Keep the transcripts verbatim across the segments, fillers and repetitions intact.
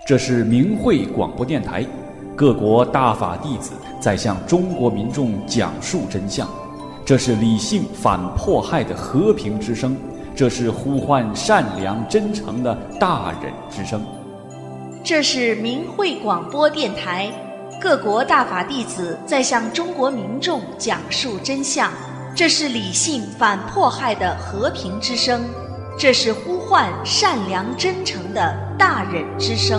这是明慧广播电台，各国大法弟子在向中国民众讲述真相。这是理性反迫害的和平之声，这是呼唤善良真诚的大忍之声。 这是明慧广播电台，各国大法弟子在向中国民众讲述真相。这是理性反迫害的和平之声，这是呼唤善良真诚的大忍之声。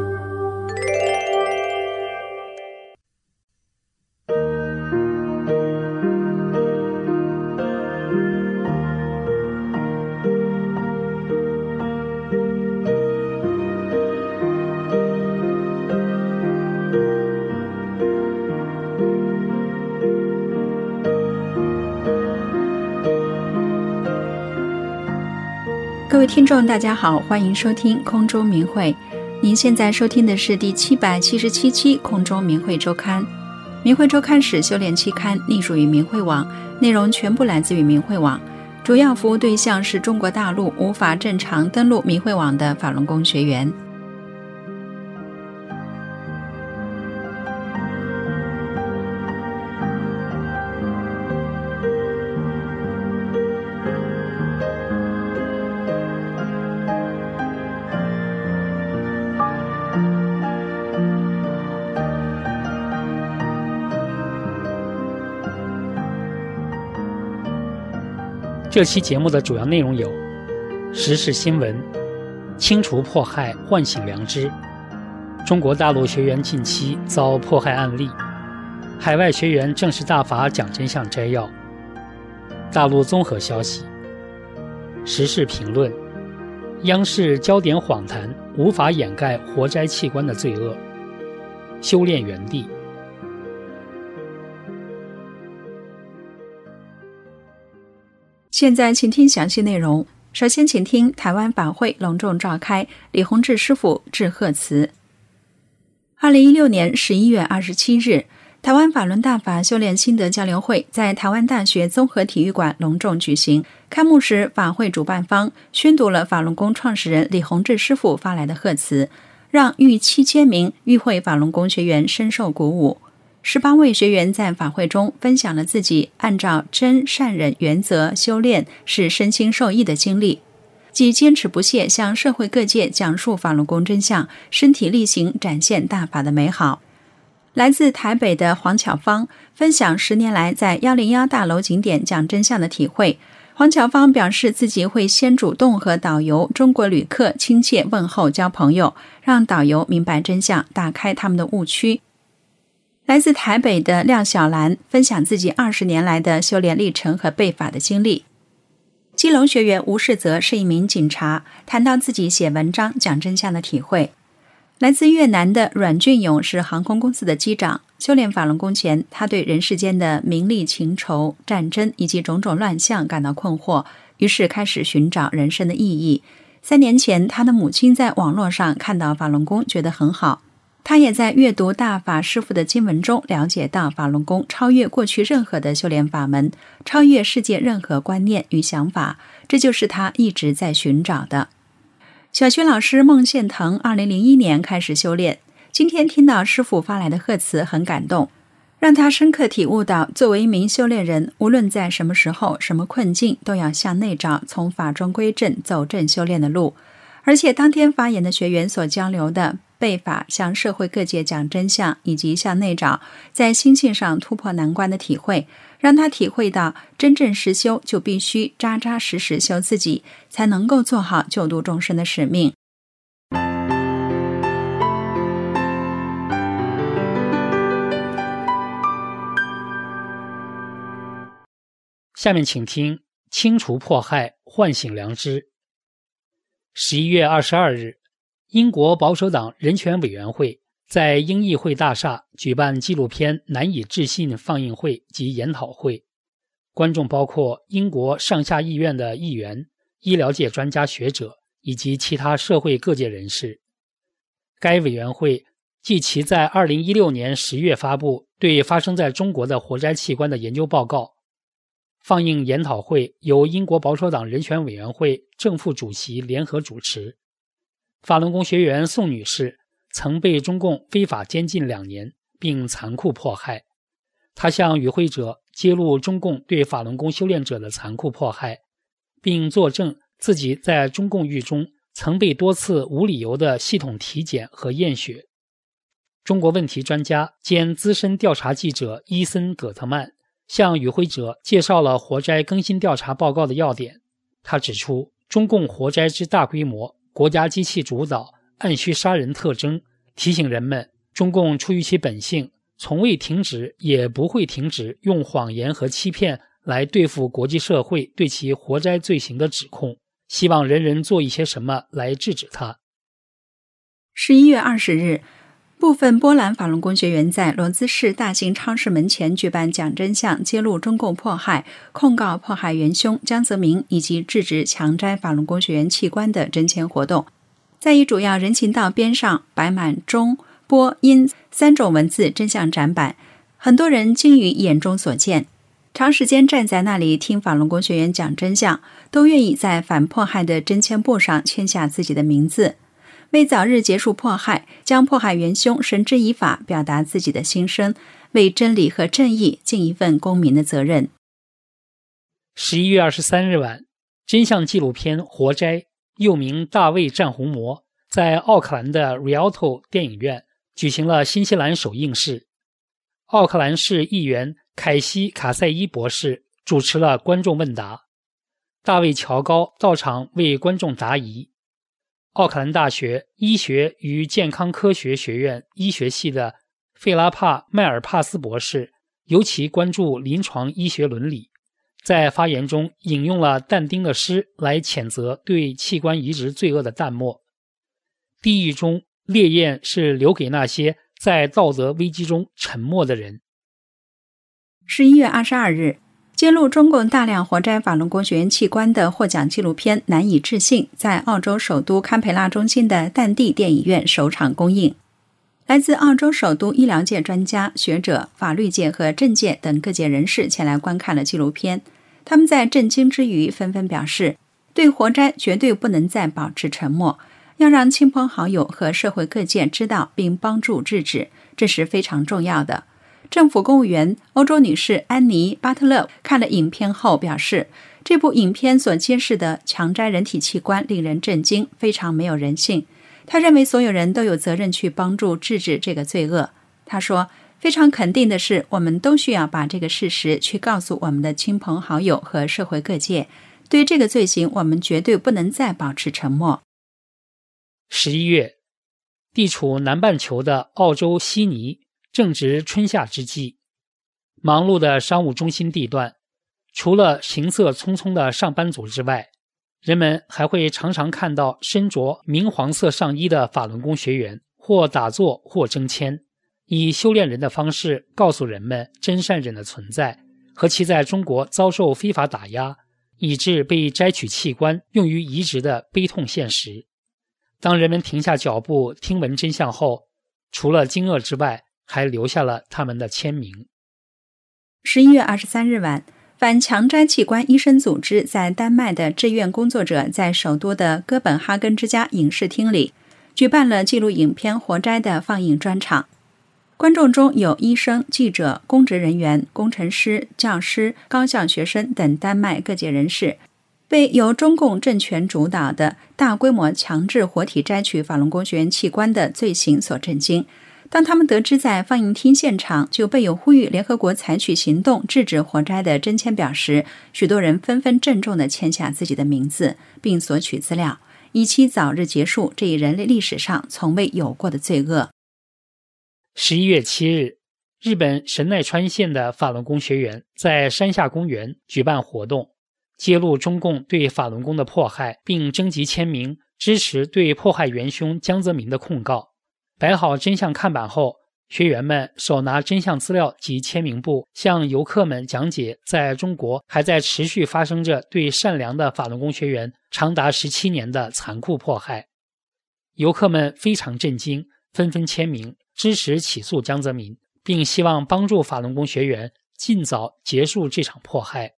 各位听众大家好，欢迎收听空中明慧。您现在收听的是第七百七十七期空中明慧周刊。明慧周刊是修炼期刊，隶属于明慧网，内容全部来自于明慧网，主要服务对象是中国大陆无法正常登录明慧网的法轮功学员。 这期节目的主要内容有：时事新闻、清除迫害唤醒良知、中国大陆学员近期遭迫害案例、海外学员正式大法讲真相摘要、大陆综合消息、时事评论、央视焦点访谈无法掩盖活摘器官的罪恶、修炼原地。 现在请听详细内容。首先请听台湾法会隆重召开，李洪志师父致贺词。二零一六年十一月二十七日，台湾法轮大法修炼心得交流会在台湾大学综合体育馆隆重举行。开幕时，法会主办方宣读了法轮功创始人李洪志师父发来的贺词，让逾七千名与会法轮功学员深受鼓舞。十八位学员在法会中分享了自己按照真善忍原则修炼是身心受益的经历，即坚持不懈向社会各界讲述法轮功真相，身体力行展现大法的美好。来自台北的黄巧芳分享十年来在一零一大楼景点讲真相的体会。黄巧芳表示自己会先主动和导游、中国旅客亲切问候交朋友，让导游明白真相，打开他们的误区。来自台北的廖小兰分享自己二十年来的修炼历程和背法的经历。基隆学员吴世泽是一名警察，谈到自己写文章讲真相的体会。来自越南的阮俊勇是航空公司的机长，修炼法轮功前，他对人世间的名利情仇、战争以及种种乱象感到困惑，于是开始寻找人生的意义。三年前，他的母亲在网络上看到法轮功，觉得很好。他也在阅读大法师父的经文中了解到法轮功超越过去任何的修炼法门，超越世界任何观念与想法，这就是他一直在寻找的。小学老师孟宪腾二零零一年开始修炼，今天听到师父发来的贺词很感动，让他深刻体悟到作为一名修炼人，无论在什么时候什么困境，都要向内找，从法中归正，走正修炼的路。而且当天发言的学员所交流的背法，向社会各界讲真相，以及向内找，在心性上突破难关的体会，让他体会到真正实修就必须扎扎实实修自己，才能够做好救度众生的使命。 下面请听清除迫害唤醒良知。十一月二十二日，英国保守党人权委员会在英议会大厦举办纪录片《难以置信》放映会及研讨会，观众包括英国上下议院的议员、医疗界专家学者以及其他社会各界人士。该委员会继其在二零一六年十月发布对发生在中国的活摘器官的研究报告，放映研讨会由英国保守党人权委员会正副主席联合主持。法轮功学员宋女士曾被中共非法监禁两年，并残酷迫害。他向与会者揭露中共对法轮功修炼者的残酷迫害，并作证自己在中共狱中曾被多次无理由的系统体检和验血。中国问题专家兼资深调查记者伊森·葛特曼向与会者介绍了活摘更新调查报告的要点。他指出，中共活摘之大规模、国家机器主导、按需杀人特征，提醒人们，中共出于其本性，从未停止也不会停止用谎言和欺骗来对付国际社会对其活摘罪行的指控，希望人人做一些什么来制止它。 十一月二十日，部分波兰法轮功学员在罗兹市大型超市门前举办讲真相、揭露中共迫害、控告迫害元凶江泽民以及制止强摘法轮功学员器官的真签活动。在一主要人行道边上摆满中、波、音三种文字真相展板，很多人惊于眼中所见。长时间站在那里听法轮功学员讲真相，都愿意在反迫害的真签簿上签下自己的名字，为早日结束迫害，将迫害元凶绳之以法，表达自己的心声，为真理和正义尽一份公民的责任。 十一月二十三日晚，真相纪录片《活摘》又名《大卫战红魔》在奥克兰的 Rialto 电影院举行了新西兰首映式。奥克兰市议员凯西·卡塞伊博士主持了观众问答，大卫·乔高到场为观众答疑。奥克兰大学医学与健康科学学院医学系的费拉帕·迈尔帕斯博士尤其关注临床医学伦理，在发言中引用了但丁的诗来谴责对器官移植罪恶的淡漠。地狱中烈焰是留给那些在道德危机中沉默的人。 十一月二十二日，揭露中共大量活摘法轮功学员器官的获奖纪录片《难以置信》在澳洲首都堪培拉中心的淡地电影院首场公映。来自澳洲首都医疗界专家、学者、法律界和政界等各界人士前来观看了纪录片。他们在震惊之余纷纷表示，对活摘绝对不能再保持沉默，要让亲朋好友和社会各界知道并帮助制止，这是非常重要的。政府公务员欧洲女士安妮·巴特勒看了影片后表示，这部影片所揭示的强摘人体器官令人震惊，非常没有人性。她认为所有人都有责任去帮助制止这个罪恶。她说，非常肯定的是，我们都需要把这个事实去告诉我们的亲朋好友和社会各界，对这个罪行我们绝对不能再保持沉默。 十一月，地处南半球的澳洲悉尼正值春夏之际，忙碌的商务中心地段，除了行色匆匆的上班族之外，人们还会常常看到身着明黄色上衣的法轮功学员，或打坐或争签，以修炼人的方式告诉人们真善忍的存在和其在中国遭受非法打压，以致被摘取器官用于移植的悲痛现实。当人们停下脚步听闻真相后，除了惊愕之外，还留下了他们的签名。 十一月二十三日晚，反强摘器官医生组织在丹麦的志愿工作者在首都的哥本哈根之家影视厅里举办了记录影片《活摘》的放映专场。观众中有医生、记者、公职人员、工程师、教师、高校学生等丹麦各界人士，被由中共政权主导的大规模强制活体摘取法轮功学员器官的罪行所震惊。当他们得知在放映厅现场就备有呼吁联合国采取行动制止活摘的真签表时，许多人纷纷郑重地签下自己的名字，并索取资料，以期早日结束这一人类历史上从未有过的罪恶。 十一月七日，日本神奈川县的法轮功学员在山下公园举办活动，揭露中共对法轮功的迫害，并征集签名支持对迫害元凶江泽民的控告。摆好真相看板后，学员们手拿真相资料及签名簿，向游客们讲解在中国还在持续发生着对善良的法轮功学员长达十七年的残酷迫害。游客们非常震惊，纷纷签名支持起诉江泽民，并希望帮助法轮功学员尽早结束这场迫害。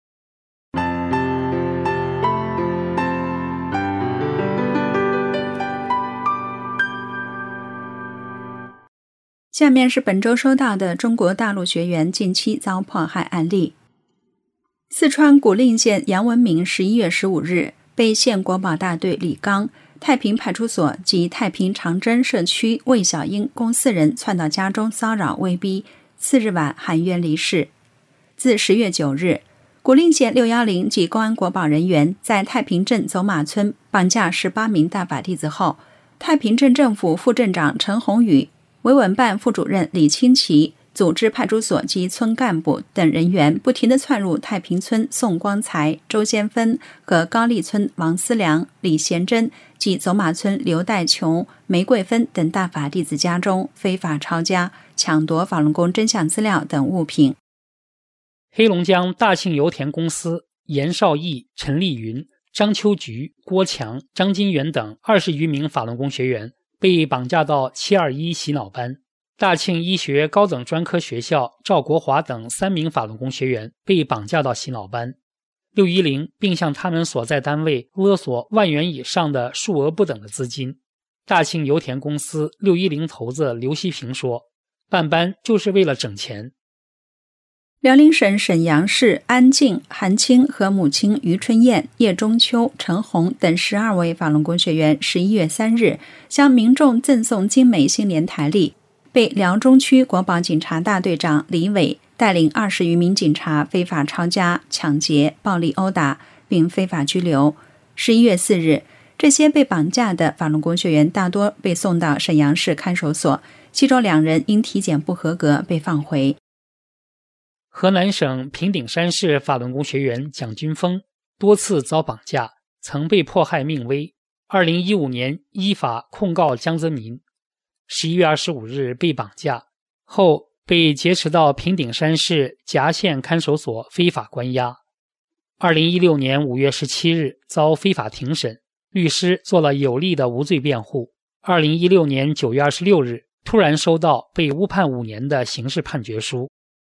下面是本周收到的中国大陆学员近期遭迫害案例。四川古蔺县杨文明十一月十五日被县国保大队李刚、太平派出所及太平长征社区魏小英共四人窜到家中骚扰威逼，次日晚含冤离世。自十月九日，古蔺县六一零及公安国保人员在太平镇走马村绑架十八名大法弟子后，太平镇政府副镇长陈宏宇、维稳办副主任李清奇组织派出所及村干部等人员不停地窜入太平村宋光才、周先芬和高丽村王思良、李贤珍及走马村刘代琼、玫瑰芬等大法弟子家中，非法抄家、抢夺法轮功真相资料等物品。 黑龙江大庆油田公司严少义、陈丽云、张秋菊、郭强、张金元等二十余名法轮功学员被绑架到七二一洗脑班。大庆医学高等专科学校赵国华等三名法轮功学员被绑架到洗脑班。六一零并向他们所在单位勒索万元以上的数额不等的资金。大庆油田公司六一零头子刘希平说，办班就是为了整钱。 辽宁省沈阳市安静、韩青和母亲于春燕、叶中秋、陈红等十二位法轮功学员十一月三日向民众赠送精美新年台历，被辽中区国保警察大队长李伟带领二十余名警察非法抄家、抢劫、暴力殴打，并非法拘留。十一月四日，这些被绑架的法轮功学员大多被送到沈阳市看守所，其中两人因体检不合格被放回。 河南省平顶山市法轮功学员蒋军峰多次遭绑架，曾被迫害命危。二零一五年依法控告江泽民。十一月二十五日被绑架后，被劫持到平顶山市夹县看守所非法关押。二零一六年五月十七日遭非法庭审，律师做了有力的无罪辩护。二零一六年九月二十六日突然收到被误判五年的刑事判决书。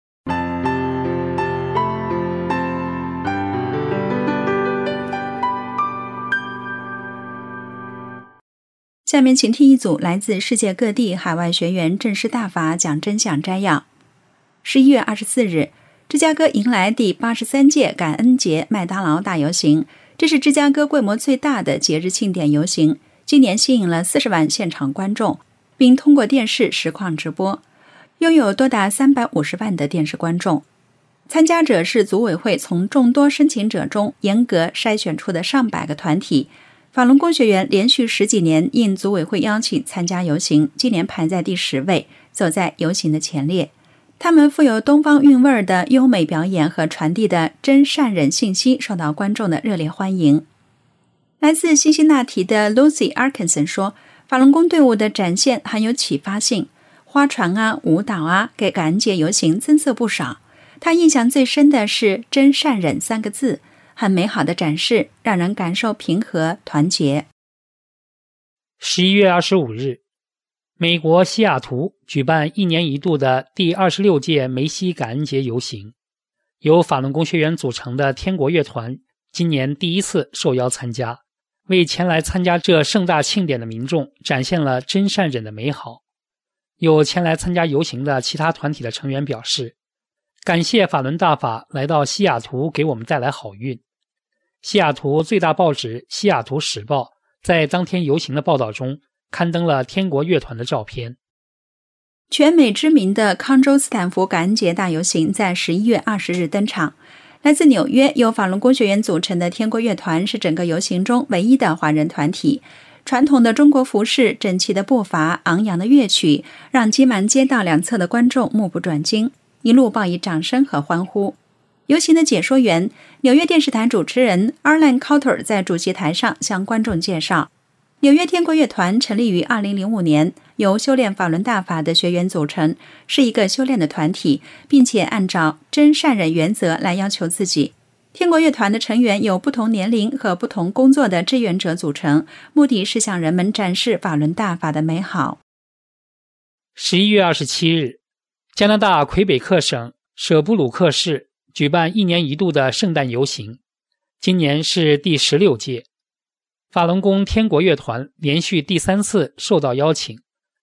下面请听一组来自世界各地海外学员正式大法讲真相摘要。十一月二十四日，芝加哥迎来第八十三届感恩节麦当劳大游行，这是芝加哥规模最大的节日庆典游行，今年吸引了四十万现场观众，并通过电视实况直播，拥有多达三百五十万的电视观众。参加者是组委会从众多申请者中严格筛选出的上百个团体。法轮功学员连续十几年应组委会邀请参加游行，今年排在第十位，走在游行的前列。他们富有东方韵味的优美表演和传递的真善忍信息受到观众的热烈欢迎。来自辛辛那提的 Lucy Arkinson 说，法轮功队伍的展现很有启发性，花船啊、舞蹈啊，给感恩节游行增色不少。他印象最深的是真善忍三个字，很美好的展示，让人感受平和团结。 十一月二十五日，美国西雅图举办一年一度的第二十六届梅西感恩节游行，由法轮功学员组成的天国乐团今年第一次受邀参加，为前来参加这盛大庆典的民众展现了真善忍的美好。有前来参加游行的其他团体的成员表示，感谢法轮大法来到西雅图给我们带来好运。西雅图最大报纸《西雅图时报》在当天游行的报道中刊登了天国乐团的照片。 全美知名的康州斯坦福感恩节大游行在十一月二十日登场。来自纽约由法轮功学员组成的天国乐团是整个游行中唯一的华人团体。传统的中国服饰、整齐的步伐、昂扬的乐曲，让挤满街道两侧的观众目不转睛，一路报以掌声和欢呼。游行的解说员、纽约电视台主持人 Arlen Coulter 在主席台上向观众介绍，纽约天国乐团成立于二零零五年，由修炼法轮大法的学员组成，是一个修炼的团体，并且按照真善忍原则来要求自己。天国乐团的成员由不同年龄和不同工作的志愿者组成，目的是向人们展示法轮大法的美好。 十一月二十七日，加拿大魁北克省舍布鲁克市举办一年一度的圣诞游行，今年是第十六届。法轮功天国乐团连续第三次受到邀请，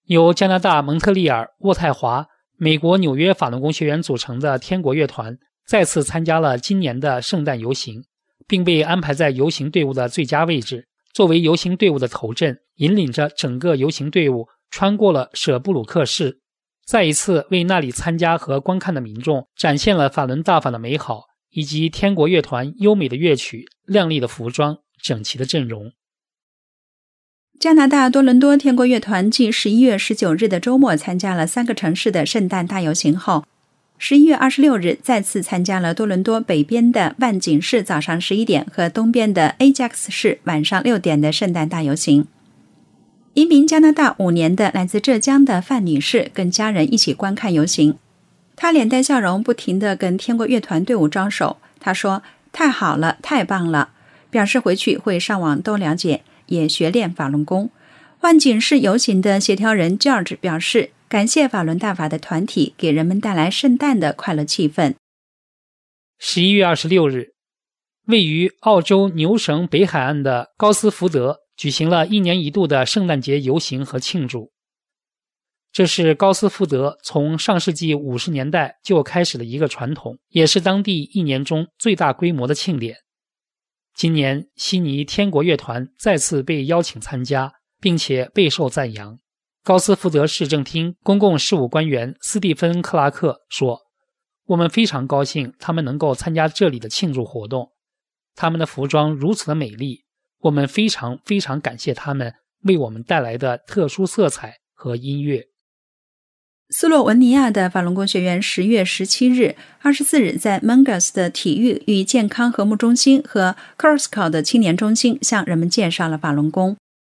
由加拿大蒙特利尔、渥太华、美国纽约法轮功学员组成的天国乐团再次参加了今年的圣诞游行，并被安排在游行队伍的最佳位置，作为游行队伍的头阵，引领着整个游行队伍穿过了舍布鲁克市，再一次为那里参加和观看的民众展现了法轮大法的美好，以及天国乐团优美的乐曲、亮丽的服装、整齐的阵容。 加拿大多伦多天国乐团继十一月十九日的周末参加了三个城市的圣诞大游行后，十一月二十六日再次参加了多伦多北边的万景市早上十一点和东边的 Ajax 市晚上六点的圣诞大游行。移民加拿大五年的来自浙江的范女士跟家人一起观看游行，她脸带笑容，不停地跟天国乐团队伍招手。她说：“太好了，太棒了！”表示回去会上网多了解，也学练法轮功。万景市游行的协调人 George 表示，感谢法轮大法的团体给人们带来圣诞的快乐气氛。 十一月二十六日，位于澳洲牛省北海岸的高斯福德举行了一年一度的圣诞节游行和庆祝。这是高斯福德从上世纪五十年代就开始的一个传统，也是当地一年中最大规模的庆典。今年悉尼天国乐团再次被邀请参加，并且备受赞扬。高斯福德市政厅公共事务官员斯蒂芬·克拉克说：“我们非常高兴他们能够参加这里的庆祝活动，他们的服装如此的美丽，我们非常非常感谢他们为我们带来的特殊色彩和音乐。” 斯洛文尼亚的法轮功学员十月十七日、二十四日在 Mangas 的体育与健康和睦中心和 Coruscant 的青年中心向人们介绍了法轮功。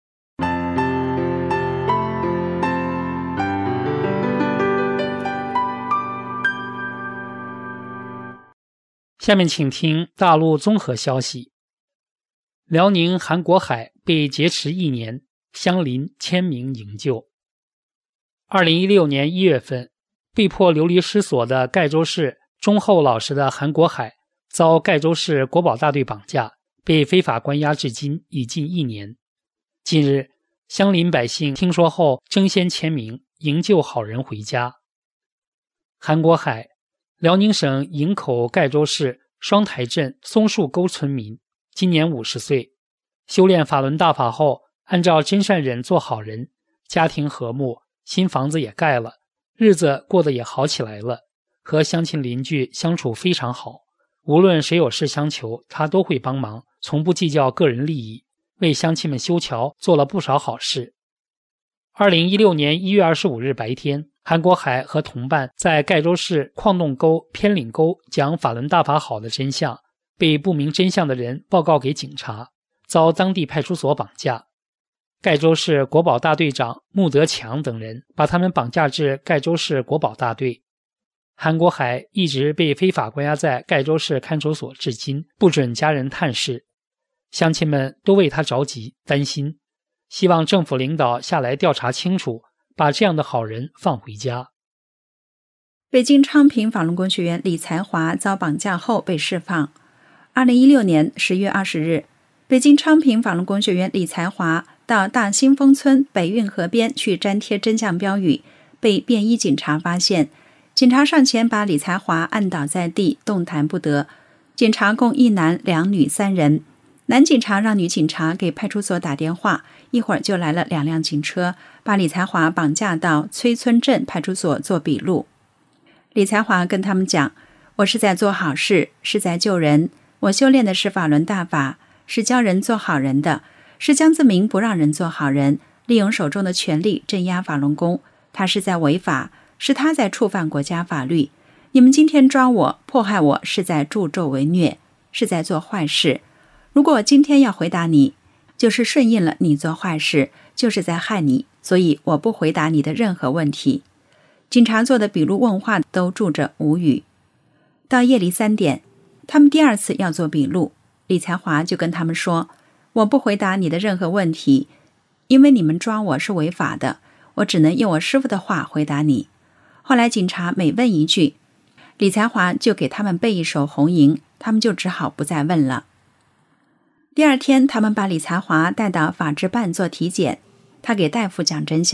下面请听大陆综合消息。辽宁韩国海被劫持一年，相邻签名营救。二零一六年一月份，被迫流离失所的盖州市忠厚老实的韩国海遭盖州市国保大队绑架，被非法关押至今已近一年。近日，相邻百姓听说后争先签名，营救好人回家。韩国海，辽宁省营口盖州市双台镇松树沟村民，今年五十岁，修炼法轮大法后，按照真善忍做好人，家庭和睦，新房子也盖了，日子过得也好起来了，和乡亲邻居相处非常好，无论谁有事相求，他都会帮忙，从不计较个人利益，为乡亲们修桥做了不少好事。二零一六年一月二十五日白天，韩国海和同伴在盖州市矿洞沟偏岭沟讲法轮大法好的真相，被不明真相的人报告给警察，遭当地派出所绑架。盖州市国保大队长穆德强等人把他们绑架至盖州市国保大队。韩国海一直被非法关押在盖州市看守所至今，不准家人探视。乡亲们都为他着急担心，希望政府领导下来调查清楚，把这样的好人放回家。 北京昌平法轮功学员李才华遭绑架后被释放。二零一六年十月二十日，北京昌平法轮功学员李才华到大兴丰村北运河边去粘贴真相标语，被便衣警察发现。警察上前把李才华按倒在地，动弹不得。警察共一男两女三人，男警察让女警察给派出所打电话，一会儿就来了两辆警车，把李才华绑架到崔村镇派出所做笔录。李才华跟他们讲：“我是在做好事，是在救人，我修炼的是法轮大法，是教人做好人的，是江泽民不让人做好人，利用手中的权力镇压法轮功，他是在违法，是他在触犯国家法律。你们今天抓我、迫害我，是在助纣为虐，是在做坏事。如果我今天要回答你，就是顺应了你做坏事，就是在害你，所以我不回答你的任何问题。”警察做的笔录问话都住着无语。到夜里三点，他们第二次要做笔录，李才华就跟他们说：“我不回答你的任何问题，因为你们抓我是违法的，我只能用我师父的话回答你。”后来警察每问一句，李才华就给他们背一首红吟，他们就只好不再问了。第二天，他们把李才华带到法制办做体检，他给大夫讲真相，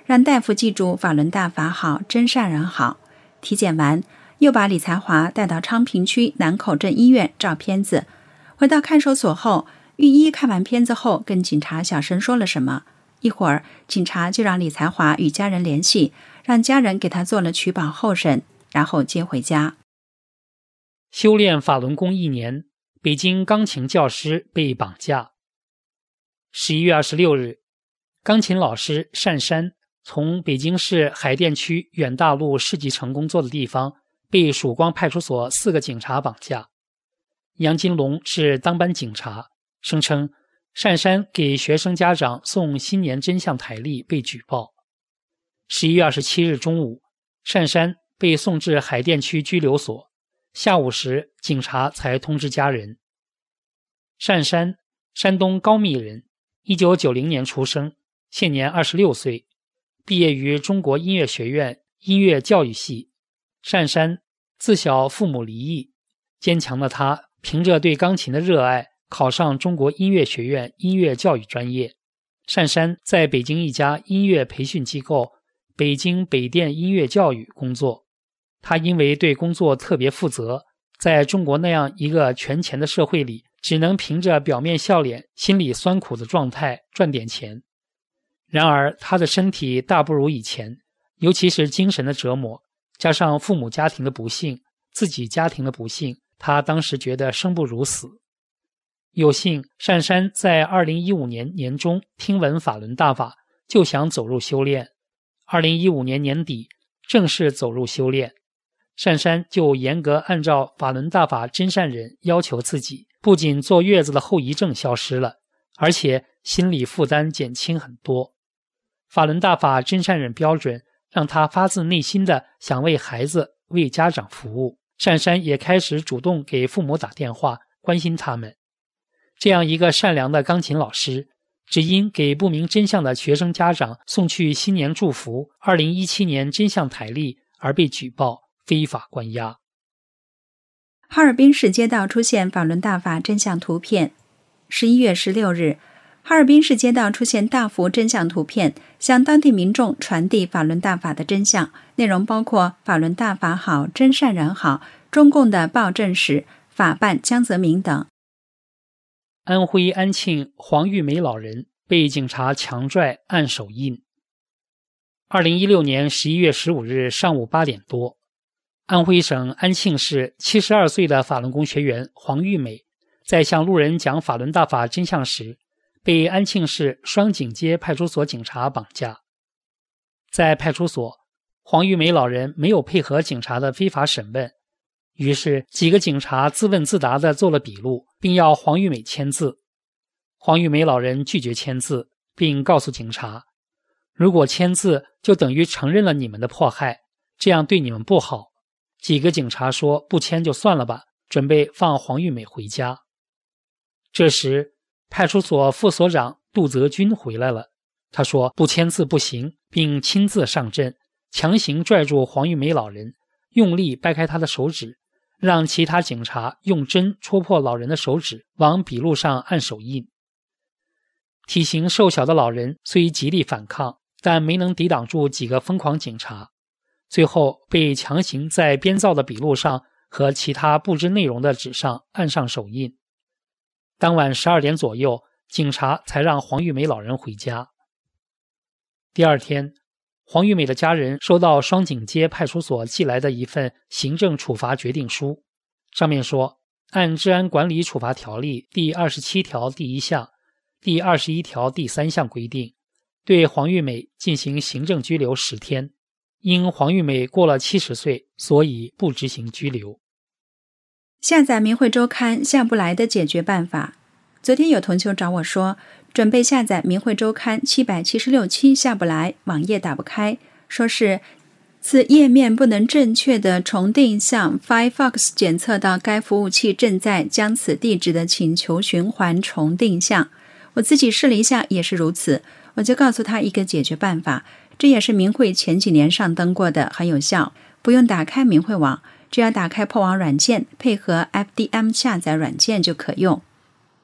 让大夫记住法轮大法好，真善人好。体检完，又把李才华带到昌平区南口镇医院照片子。回到看守所后，御医看完片子后跟警察小声说了什么，一会儿警察就让李才华与家人联系，让家人给他做了取保候审，然后接回家。 修炼法轮功一年，北京钢琴教师被绑架。十一月二十六日，钢琴老师单山从北京市海淀区远大路世纪城工作的地方被曙光派出所四个警察绑架。杨金龙是当班警察，声称单山给学生家长送新年真相台历被举报。十一月二十七日中午，单山被送至海淀区拘留所，下午时警察才通知家人。单山，山东高密人，一九九零年出生，现年二十六岁，毕业于中国音乐学院音乐教育系。单山自小父母离异，坚强的他凭着对钢琴的热爱，考上中国音乐学院音乐教育专业。单山在北京一家音乐培训机构北京北电音乐教育工作。他因为对工作特别负责，在中国那样一个权钱的社会里，只能凭着表面笑脸心里酸苦的状态赚点钱。然而他的身体大不如以前，尤其是精神的折磨，加上父母家庭的不幸，自己家庭的不幸，他当时觉得生不如死。有幸单山在二零一五年年中听闻法轮大法，就想走入修炼。二零一五年年底正式走入修炼，单山就严格按照法轮大法真善忍要求自己，不仅坐月子的后遗症消失了，而且心理负担减轻很多。法轮大法真善忍标准让他发自内心的想为孩子、为家长服务。单山也开始主动给父母打电话，关心他们。这样一个善良的钢琴老师，只因给不明真相的学生家长送去新年祝福、二零一七年真相台历而被举报，非法关押。 哈尔滨市街道出现法轮大法真相图片。十一月十六日，哈尔滨市街道出现大幅真相图片，向当地民众传递法轮大法的真相，内容包括法轮大法好，真善人好，中共的暴政史、法办江泽民等。 安徽安庆黄玉梅老人被警察强拽按手印。二零一六年十一月十五日上午八点多，安徽省安庆市七十二岁的法轮功学员黄玉梅在向路人讲法轮大法真相时，被安庆市双井街派出所警察绑架。在派出所，黄玉梅老人没有配合警察的非法审问，于是几个警察自问自答地做了笔录，并要黄玉梅签字。黄玉梅老人拒绝签字，并告诉警察，如果签字就等于承认了你们的迫害，这样对你们不好。几个警察说不签就算了吧，准备放黄玉梅回家。这时派出所副所长杜泽军回来了，他说不签字不行，并亲自上阵，强行拽住黄玉梅老人，用力掰开他的手指，让其他警察用针戳破老人的手指，往笔录上按手印。体型瘦小的老人虽极力反抗，但没能抵挡住几个疯狂警察，最后被强行在编造的笔录上和其他不知内容的纸上按上手印。当晚十二点左右，警察才让黄玉梅老人回家。第二天，黄玉梅的家人收到双井街派出所寄来的一份行政处罚决定书，上面说，按治安管理处罚条例第二十七条第一项、第二十一条第三项规定，对黄玉梅进行行政拘留十天。因黄玉梅过了七十岁，所以不执行拘留。 下载明慧周刊下不来的解决办法。昨天有同学找我说，准备下载明慧周刊七百七十六期下不来，网页打不开，说是此页面不能正确的重定向 Firefox 检测到该服务器正在将此地址的请求循环重定向。我自己试了一下也是如此，我就告诉他一个解决办法，这也是明慧前几年上登过的，很有效，不用打开明慧网，只要打开破网软件，配合 F D M 下载软件就可用。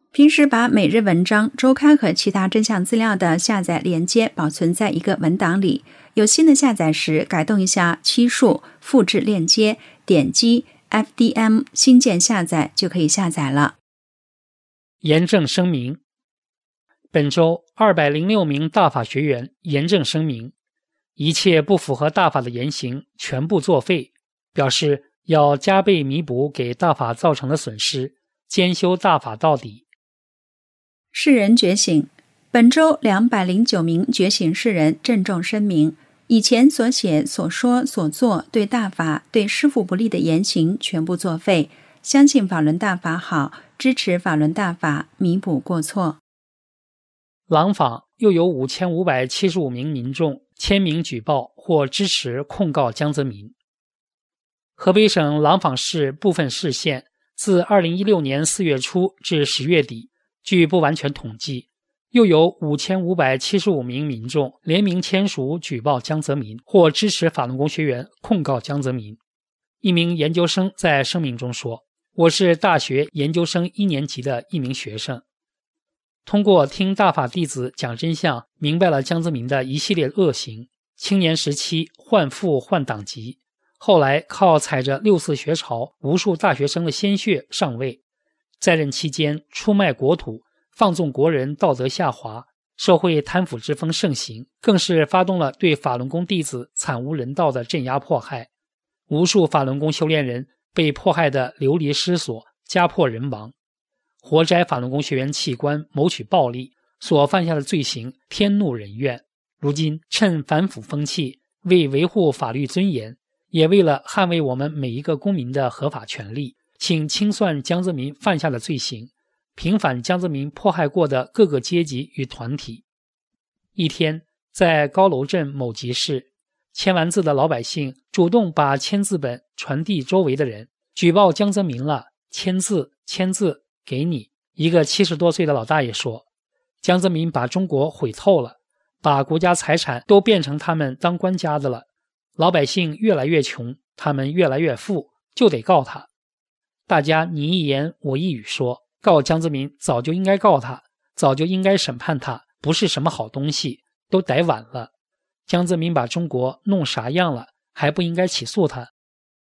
平时把每日文章、周刊和其他真相资料的下载连接保存在一个文档里，有新的下载时改动一下期数，复制链接，点击 F D M 新建下载就可以下载了。 严正声明：本周二百零六名大法学员严正声明，一切不符合大法的言行全部作废，表示要加倍弥补给大法造成的损失，兼修大法到底。 世人觉醒，本周两百零九名觉醒世人郑重声明，以前所写、所说、所做对大法、对师父不利的言行全部作废，相信法轮大法好，支持法轮大法，弥补过错。 廊坊又有五千五百七十五名民众签名举报或支持控告江泽民。河北省廊坊市部分市县自二零一六年四月初至十月底，据不完全统计，又有五千五百七十五名民众联名签署举报江泽民或支持法轮功学员控告江泽民。一名研究生在声明中说，我是大学研究生一年级的一名学生，通过听大法弟子讲真相，明白了江泽民的一系列恶行，青年时期换父换党籍，后来靠踩着六四学潮无数大学生的鲜血上位，在任期间出卖国土，放纵国人道德下滑，社会贪腐之风盛行，更是发动了对法轮功弟子惨无人道的镇压迫害，无数法轮功修炼人被迫害得流离失所，家破人亡。活摘法轮功学员器官谋取暴利所犯下的罪行天怒人怨，如今趁反腐风气，为维护法律尊严，也为了捍卫我们每一个公民的合法权利，请清算江泽民犯下的罪行，平反江泽民迫害过的各个阶级与团体。一天，在高楼镇某集市，签完字的老百姓主动把签字本传递周围的人，举报江泽民了，签字签字给你。一个七十多岁的老大爷说，江泽民把中国毁透了，把国家财产都变成他们当官家的了，老百姓越来越穷，他们越来越富，就得告他。大家你一言我一语说，告江泽民早就应该告他，早就应该审判他，不是什么好东西，都逮晚了。江泽民把中国弄啥样了，还不应该起诉他。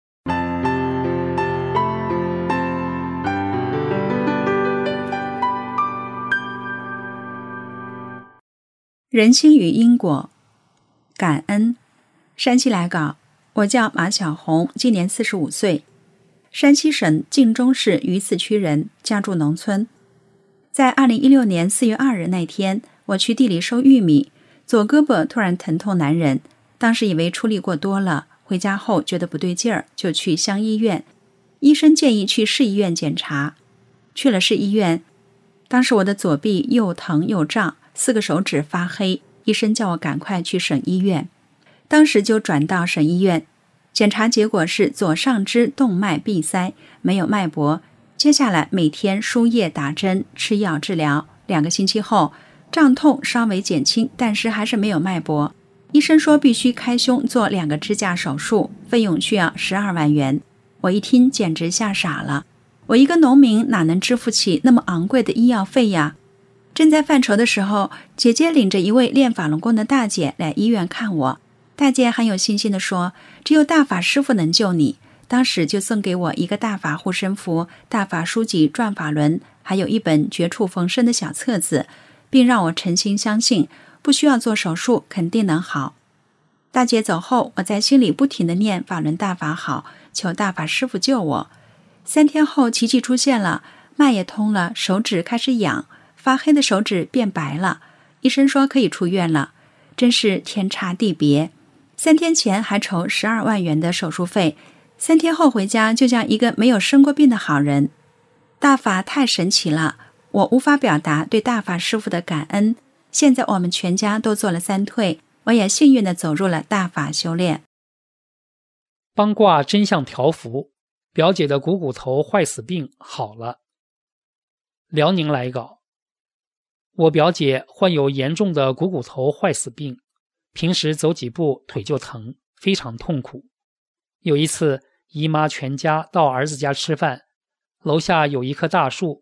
人心与因果，感恩。山西来稿，我叫马小红，今年四十五岁，山西省晋中市榆次区人，家住农村。在二零一六年四月二日那天，我去地里收玉米，左胳膊突然疼痛难忍，当时以为出力过多了，回家后觉得不对劲儿，就去乡医院。医生建议去市医院检查，去了市医院，当时我的左臂又疼又胀，四个手指发黑，医生叫我赶快去省医院，当时就转到省医院，检查结果是左上肢动脉闭塞，没有脉搏，接下来每天输液打针吃药治疗，两个星期后胀痛稍微减轻，但是还是没有脉搏，医生说必须开胸做两个支架手术，费用需要十二万元。我一听简直吓傻了，我一个农民哪能支付起那么昂贵的医药费呀？正在犯愁的时候，姐姐领着一位练法轮功的大姐来医院看我。大姐很有信心地说，只有大法师父能救你。当时就送给我一个大法护身符、大法书籍转法轮，还有一本绝处逢生的小册子，并让我诚心相信不需要做手术肯定能好。大姐走后，我在心里不停地念法轮大法好，求大法师父救我。三天后奇迹出现了，脉也通了，手指开始痒，发黑的手指变白了，医生说可以出院了，真是天差地别。三天前还筹十二万元的手术费，三天后回家就像一个没有生过病的好人。大法太神奇了，我无法表达对大法师父的感恩。现在我们全家都做了三退，我也幸运地走入了大法修炼。 帮卦真相调符，表姐的股骨头坏死病好了。辽宁来稿，我表姐患有严重的股骨头坏死病，平时走几步腿就疼，非常痛苦。有一次姨妈全家到儿子家吃饭，楼下有一棵大树，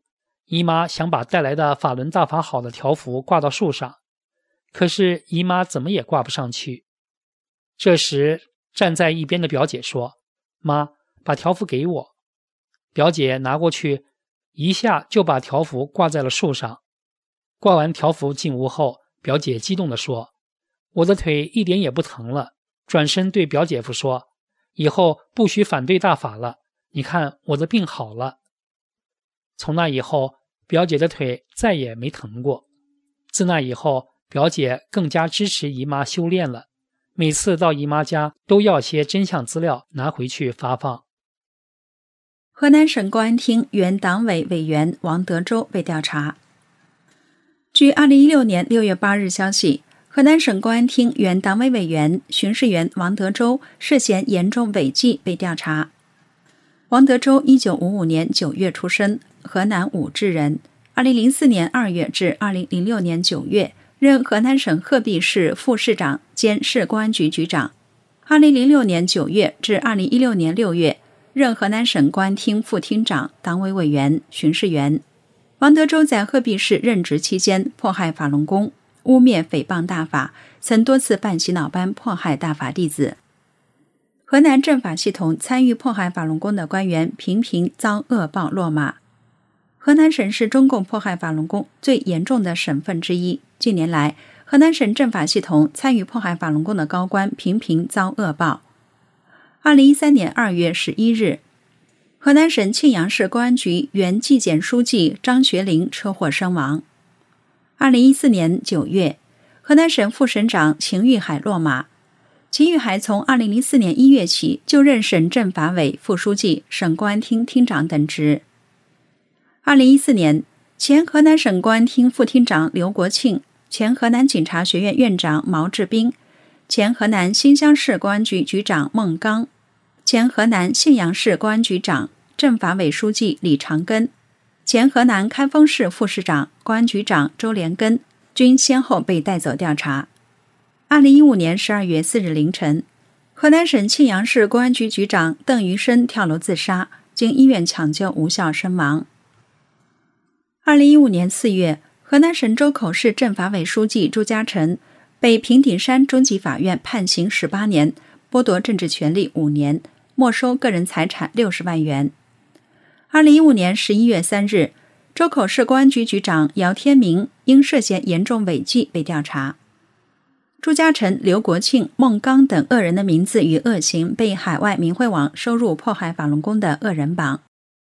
姨妈想把带来的法轮大法好的条幅挂到树上，可是姨妈怎么也挂不上去。这时站在一边的表姐说：妈，把条幅给我。表姐拿过去，一下就把条幅挂在了树上。挂完条幅进屋后，表姐激动地说：我的腿一点也不疼了。转身对表姐夫说：以后不许反对大法了，你看我的病好了。从那以后，表姐的腿再也没疼过。自那以后，表姐更加支持姨妈修炼了，每次到姨妈家都要些真相资料拿回去发放。 河南省公安厅原党委委员王德洲被调查。据二零一六年六月八日消息，河南省公安厅原党委委员、巡视员王德洲涉嫌严重违纪被调查。王德洲一九五五年九月出生，河南武陟人。二零零四年二月至二零零六年九月，任河南省鹤壁市副市长兼市公安局局长。二零零六年九月至二零一六年六月，任河南省公安厅副厅长、党委委员、巡视员。王德洲在鹤壁市任职期间，迫害法轮功，污蔑诽谤大法，曾多次办洗脑班迫害大法弟子。河南政法系统参与迫害法轮功的官员频频遭恶报落马。河南省是中共迫害法轮功最严重的省份之一。近年来，河南省政法系统参与迫害法轮功的高官频频遭恶报。二零一三年二月十一日，河南省庆阳市公安局原纪检书记张学林车祸身亡。二零一四年九月，河南省副省长秦玉海落马。秦玉海从二零零四年一月起就任省政法委副书记、省公安厅厅长等职。二零一四年，前河南省公安厅副厅长刘国庆、前河南警察学院院长毛志斌、前河南新乡市公安局局长孟刚、前河南信阳市公安局长、政法委书记李长根、前河南开封市副市长、公安局长周连根均先后被带走调查。二零一五年十二月四日凌晨，河南省庆阳市公安局局长邓余生跳楼自杀，经医院抢救无效身亡。二零一五年四月，河南省周口市政法委书记朱家成被平顶山中级法院判刑十八年，剥夺政治权利五年，没收个人财产六十万元。二零一五年十一月三日，周口市公安局局长姚天明因涉嫌严重违纪被调查。朱家成、刘国庆、孟刚等恶人的名字与恶行被海外明慧网收入迫害法轮功的恶人榜。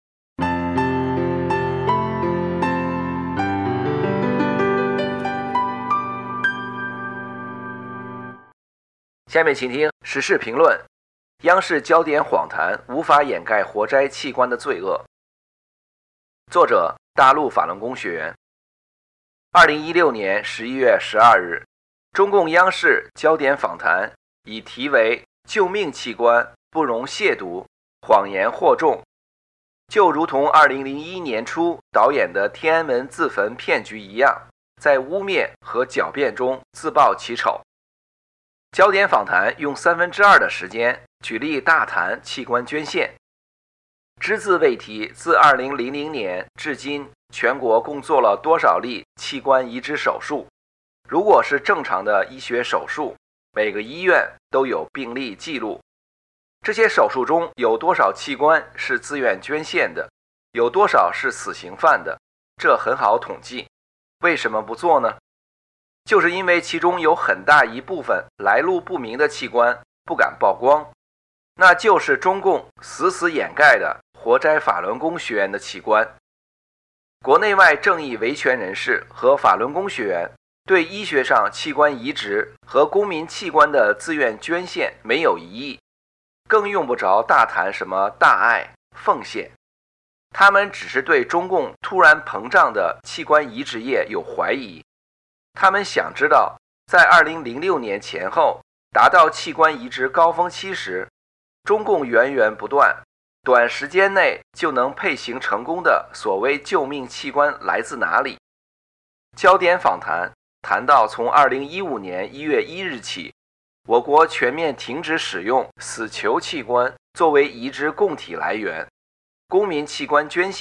下面请听时事评论：央视焦点访谈无法掩盖活摘器官的罪恶。作者：大陆法轮功学员。二零一六年十一月十二日，中共央视焦点访谈以题为“救命器官不容亵渎，谎言惑众”，就如同二零零一年初导演的天安门自焚骗局一样，在污蔑和狡辩中自曝其丑。焦点访谈用三分之二的时间举例大谈器官捐献，只字未提自二零零零年至今全国共做了多少例器官移植手术。如果是正常的医学手术，每个医院都有病例记录。这些手术中有多少器官是自愿捐献的，有多少是死刑犯的，这很好统计。为什么不做呢？就是因为其中有很大一部分来路不明的器官不敢曝光，那就是中共死死掩盖的活摘法轮功学员的器官。国内外正义维权人士和法轮功学员对医学上器官移植和公民器官的自愿捐献没有异议，更用不着大谈什么大爱奉献。他们只是对中共突然膨胀的器官移植业有怀疑。他们想知道，在二零零六年前后达到器官移植高峰期时，中共源源不断、短时间内就能配型成功的所谓救命器官来自哪里。焦点访谈谈到，从二零一五年一月一日起，我国全面停止使用死囚器官作为移植供体来源，公民器官捐献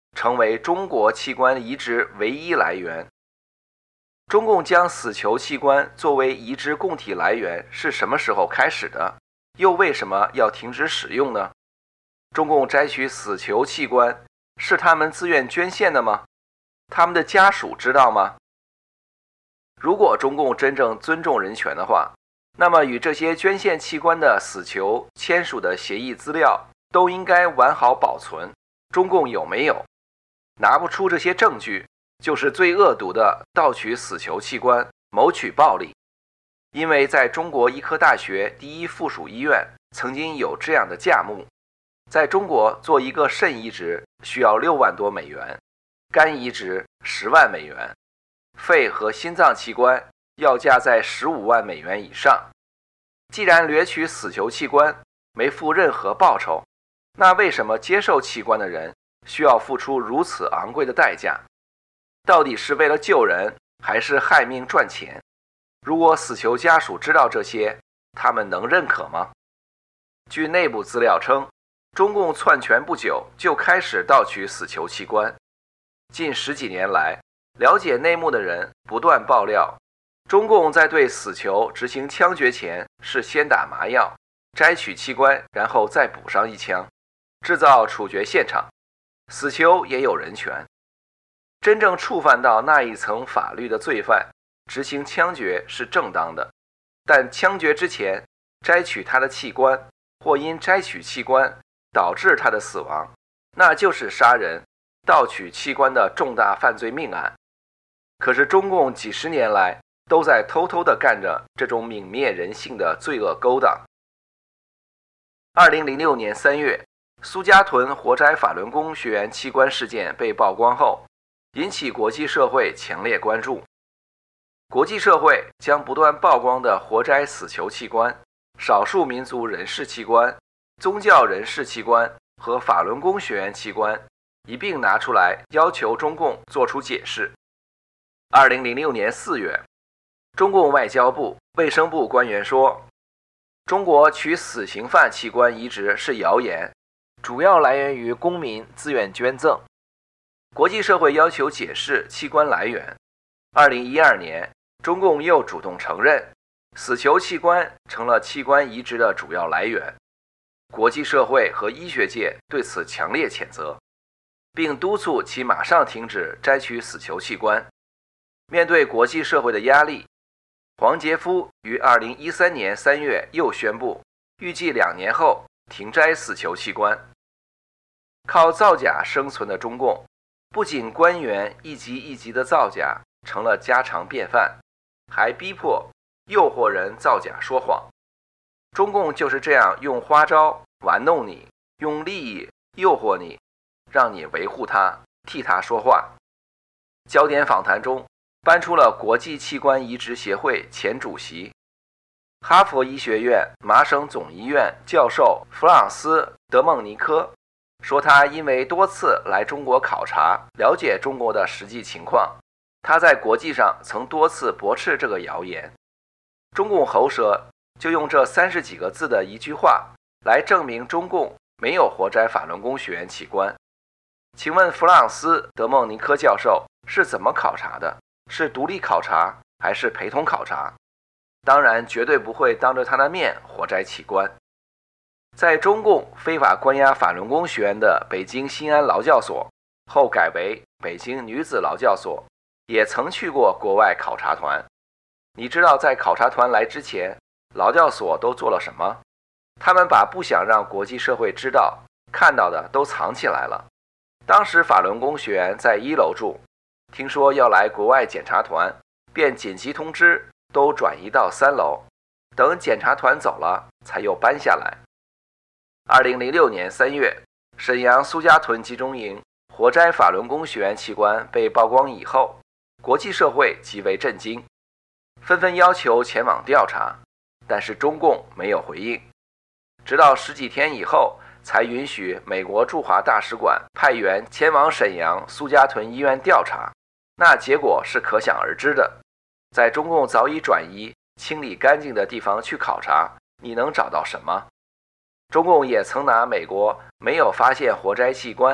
成为中国器官移植唯一来源。中共将死球器官作为移植供体来源是什么时候开始的？又为什么要停止使用呢？中共摘取死球器官是他们自愿捐献的吗？他们的家属知道吗？如果中共真正尊重人权的话，那么与这些捐献器官的死球签署的协议资料都应该完好保存。中共有没有？拿不出这些证据，就是最恶毒的盗取死球器官，谋取暴利。因为在中国医科大学第一附属医院曾经有这样的价目，在中国做一个肾移植需要六万多美元，肝移植十万美元，肺和心脏器官要价在十五万美元以上。既然掠取死球器官没付任何报酬，那为什么接受器官的人需要付出如此昂贵的代价？到底是为了救人，还是害命赚钱？如果死球家属知道这些，他们能认可吗？据内部资料称，中共篡权不久就开始盗取死球器官。近十几年来，了解内幕的人不断爆料，中共在对死球执行枪决前是先打麻药，摘取器官，然后再补上一枪，制造处决现场。死球也有人权。真正触犯到那一层法律的罪犯，执行枪决是正当的，但枪决之前摘取他的器官，或因摘取器官导致他的死亡，那就是杀人、盗取器官的重大犯罪命案。可是中共几十年来都在偷偷地干着这种泯灭人性的罪恶勾当。二零零六年三月，苏家屯活摘法轮功学员器官事件被曝光后，引起国际社会强烈关注。国际社会将不断曝光的活摘死球器官、少数民族人士器官、宗教人士器官和法轮功学员器官一并拿出来，要求中共做出解释。二零零六年四月，中共外交部、卫生部官员说，中国取死刑犯器官移植是谣言，主要来源于公民自愿捐赠。国际社会要求解释器官来源。二零一二年，中共又主动承认，死球器官成了器官移植的主要来源。国际社会和医学界对此强烈谴责，并督促其马上停止摘取死球器官。面对国际社会的压力，黄杰夫于二零一三年三月又宣布，预计两年后停摘死球器官。靠造假生存的中共，不仅官员一级一级的造假成了家常便饭，还逼迫、诱惑人造假说谎。中共就是这样用花招玩弄你，用利益诱惑你，让你维护他，替他说话。焦点访谈中搬出了国际器官移植协会前主席、哈佛医学院麻省总医院教授弗朗斯·德蒙尼科，说他因为多次来中国考察，了解中国的实际情况，他在国际上曾多次驳斥这个谣言。中共喉舌就用这三十几个字的一句话来证明中共没有活摘法轮功学员器官。请问弗朗斯·德蒙尼科教授是怎么考察的？是独立考察还是陪同考察？当然绝对不会当着他的面活摘器官。在中共非法关押法轮功学员的北京新安劳教所，后改为北京女子劳教所，也曾去过国外考察团。你知道在考察团来之前，劳教所都做了什么？他们把不想让国际社会知道、看到的都藏起来了。当时法轮功学员在一楼住，听说要来国外检查团，便紧急通知都转移到三楼，等检查团走了才又搬下来。二零零六年三月，沈阳苏家屯集中营活摘法轮功学员器官被曝光以后，国际社会极为震惊，纷纷要求前往调查，但是中共没有回应。直到十几天以后，才允许美国驻华大使馆派员前往沈阳苏家屯医院调查，那结果是可想而知的。在中共早已转移、清理干净的地方去考察，你能找到什么？中共也曾拿美国没有发现活摘器官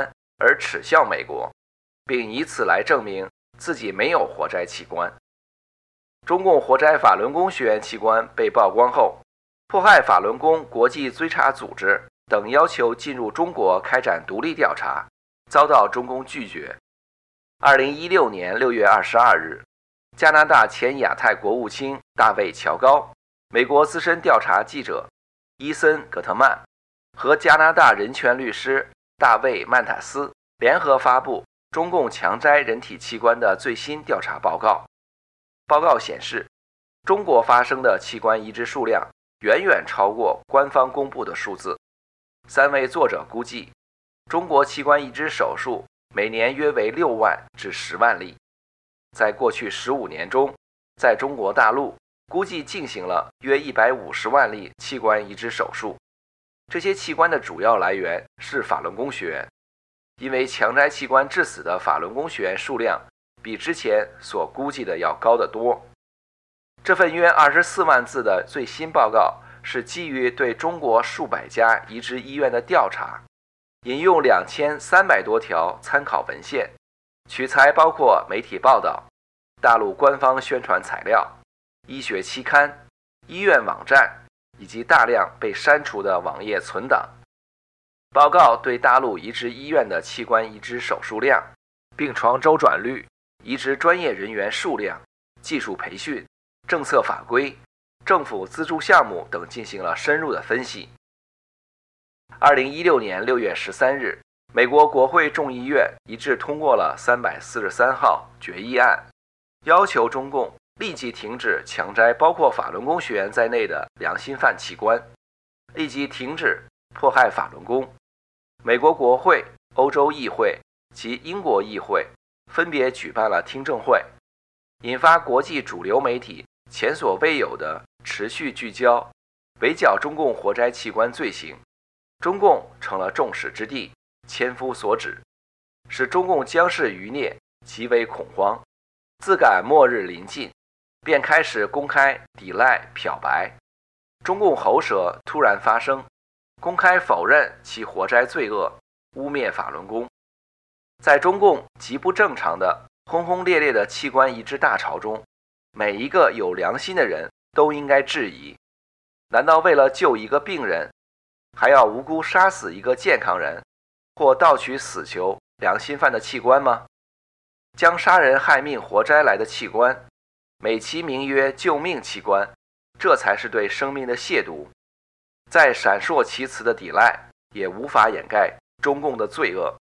而耻笑美国，并以此来证明自己没有活摘器官。中共活摘法轮功学员器官被曝光后，迫害法轮功国际追查组织等要求进入中国开展独立调查，遭到中共拒绝。二零一六年六月二十二日，加拿大前亚太国务卿大卫·乔高、美国资深调查记者伊森·葛特曼和加拿大人权律师大卫·曼塔斯联合发布中共强摘人体器官的最新调查报告。报告显示，中国发生的器官移植数量远远超过官方公布的数字。三位作者估计，中国器官移植手术每年约为六万至十万例。在过去十五年中，在中国大陆估计进行了约一百五十万例器官移植手术。这些器官的主要来源是法轮功学员，因为强摘器官致死的法轮功学员数量比之前所估计的要高得多。这份约二十四万字的最新报告是基于对中国数百家移植医院的调查，引用两千三百多条参考文献，取材包括媒体报道、大陆官方宣传材料、医学期刊、医院网站以及大量被删除的网页存档。报告对大陆移植医院的器官移植手术量、病床周转率、移植专业人员数量、技术培训、政策法规、政府资助项目等进行了深入的分析。二零一六年六月十三日，美国国会众议院一致通过了三百四十三号决议案，要求中共立即停止强摘包括法轮功学员在内的良心犯器官，立即停止迫害法轮功。美国国会、欧洲议会及英国议会分别举办了听证会，引发国际主流媒体前所未有的持续聚焦，围剿中共活摘器官罪行。中共成了众矢之的，千夫所指，使中共将士余孽极为恐慌，自感末日临近，便开始公开抵赖漂白。中共喉舌突然发声，公开否认其活摘罪恶，污蔑法轮功。在中共极不正常的轰轰烈烈的器官移植大潮中，每一个有良心的人都应该质疑，难道为了救一个病人，还要无辜杀死一个健康人，或盗取死囚良心犯的器官吗？将杀人害命活摘来的器官，美其名曰救命器官，这才是对生命的亵渎。再闪烁其词的抵赖，也无法掩盖中共的罪恶。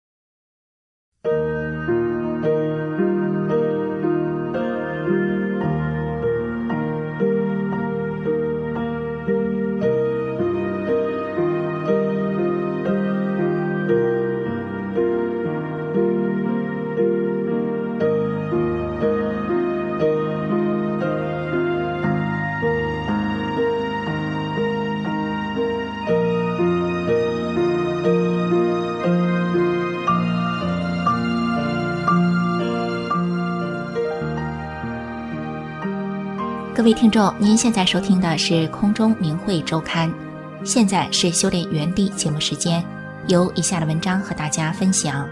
各位听众，您现在收听的是空中明慧周刊，现在是修炼原地节目时间，由以下的文章和大家分享。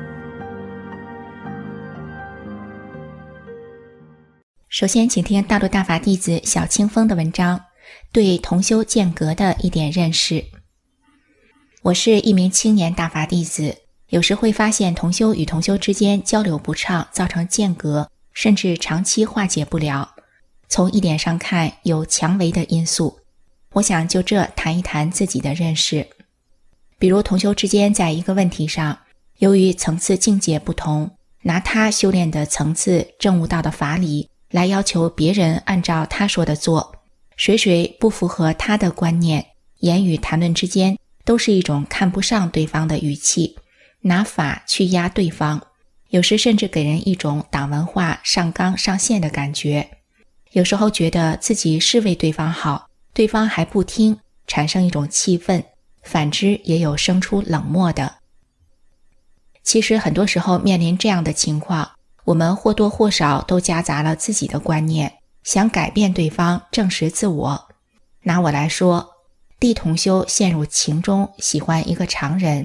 首先请听大陆大法弟子小清风的文章，对同修间隔的一点认识。我是一名青年大法弟子，有时会发现同修与同修之间交流不畅，造成间隔，甚至长期化解不了。从一点上看，有强为的因素。我想就这谈一谈自己的认识。比如同修之间在一个问题上，由于层次境界不同，拿他修炼的层次证悟到的法理来要求别人按照他说的做，谁谁不符合他的观念，言语谈论之间都是一种看不上对方的语气，拿法去压对方，有时甚至给人一种党文化上纲上线的感觉。有时候觉得自己是为对方好，对方还不听，产生一种气愤，反之也有生出冷漠的。其实很多时候面临这样的情况，我们或多或少都夹杂了自己的观念，想改变对方，证实自我。拿我来说，弟同修陷入情中，喜欢一个常人，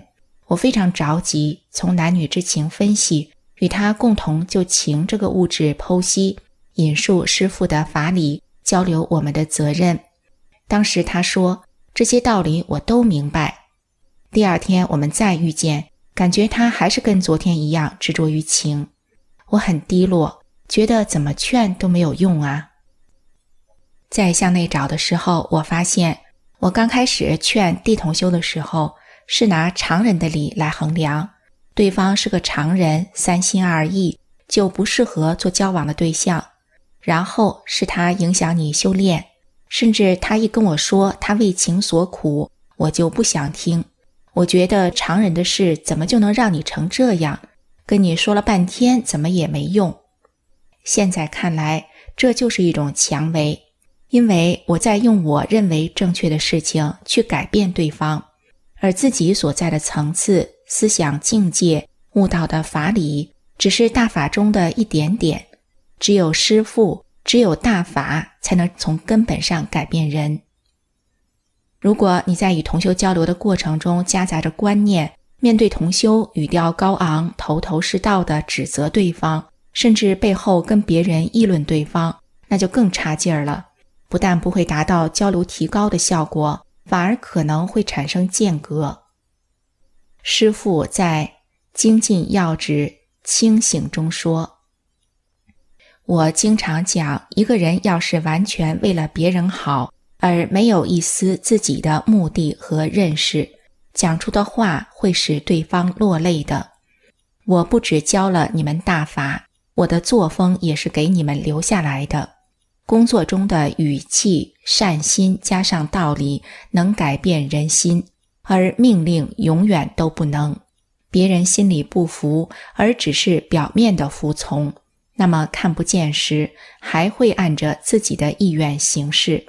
我非常着急，从男女之情分析，与他共同就情这个物质剖析，引述师父的法理，交流我们的责任。当时他说，这些道理我都明白。第二天我们再遇见，感觉他还是跟昨天一样执着于情。我很低落，觉得怎么劝都没有用啊。在向内找的时候，我发现我刚开始劝地同修的时候，是拿常人的理来衡量，对方是个常人，三心二意，就不适合做交往的对象。然后是他影响你修炼，甚至他一跟我说他为情所苦，我就不想听。我觉得常人的事怎么就能让你成这样？跟你说了半天怎么也没用。现在看来，这就是一种强为，因为我在用我认为正确的事情去改变对方，而自己所在的层次、思想境界、悟道的法理，只是大法中的一点点。只有师父，只有大法，才能从根本上改变人。如果你在与同修交流的过程中夹杂着观念，面对同修语调高昂、头头是道地指责对方，甚至背后跟别人议论对方，那就更差劲儿了。不但不会达到交流提高的效果，反而可能会产生间隔。师父在精进要旨清醒中说，我经常讲，一个人要是完全为了别人好，而没有一丝自己的目的和认识，讲出的话会使对方落泪的。我不只教了你们大法，我的作风也是给你们留下来的。工作中的语气、善心加上道理，能改变人心，而命令永远都不能。别人心里不服，而只是表面的服从，那么看不见时，还会按着自己的意愿行事。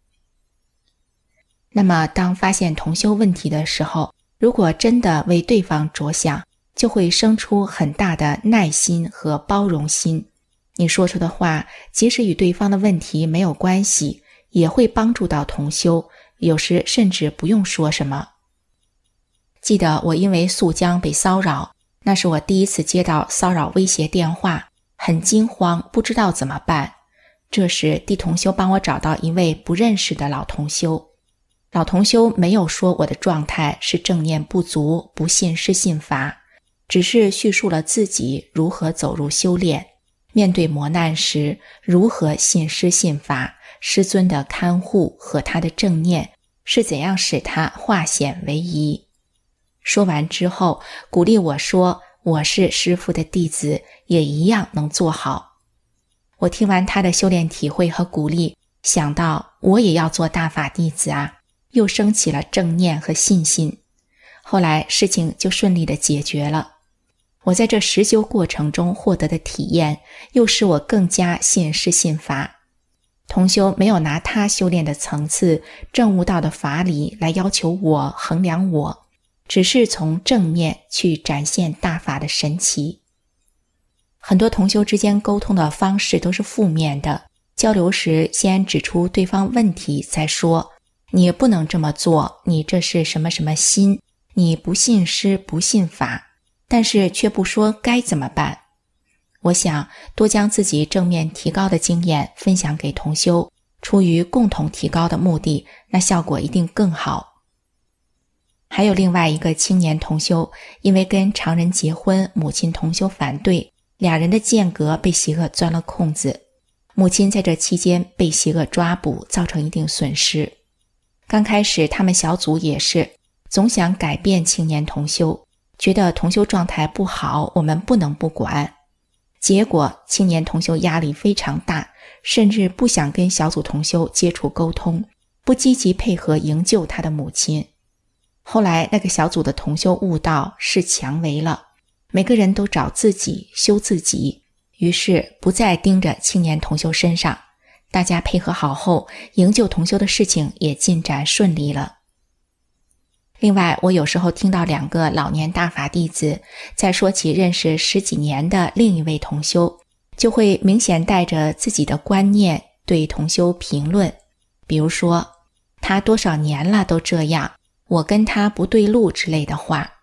那么当发现同修问题的时候，如果真的为对方着想，就会生出很大的耐心和包容心。你说出的话，即使与对方的问题没有关系，也会帮助到同修，有时甚至不用说什么。记得我因为宿江被骚扰，那是我第一次接到骚扰威胁电话，很惊慌，不知道怎么办。这时地同修帮我找到一位不认识的老同修。老同修没有说我的状态是正念不足，不信施信法，只是叙述了自己如何走入修炼，面对磨难时如何信施信法，师尊的看护和他的正念是怎样使他化险为夷。说完之后，鼓励我说，我是师父的弟子，也一样能做好。我听完他的修炼体会和鼓励，想到我也要做大法弟子啊，又升起了正念和信心。后来事情就顺利地解决了。我在这实修过程中获得的体验，又使我更加信施信法。同修没有拿他修炼的层次、证悟到的法理来要求我、衡量我，只是从正面去展现大法的神奇。很多同修之间沟通的方式都是负面的，交流时先指出对方问题，再说你不能这么做，你这是什么什么心，你不信施不信法，但是却不说该怎么办。我想多将自己正面提高的经验分享给同修，出于共同提高的目的，那效果一定更好。还有另外一个青年同修，因为跟常人结婚，母亲同修反对，俩人的间隔被邪恶钻了空子，母亲在这期间被邪恶抓捕，造成一定损失。刚开始他们小组也是总想改变青年同修，觉得同修状态不好，我们不能不管。结果青年同修压力非常大，甚至不想跟小组同修接触沟通，不积极配合营救他的母亲。后来那个小组的同修悟道，是强为了，每个人都找自己修自己，于是不再盯着青年同修身上。大家配合好后，营救同修的事情也进展顺利了。另外，我有时候听到两个老年大法弟子在说起认识十几年的另一位同修，就会明显带着自己的观念对同修评论，比如说他多少年了都这样，我跟他不对路之类的话。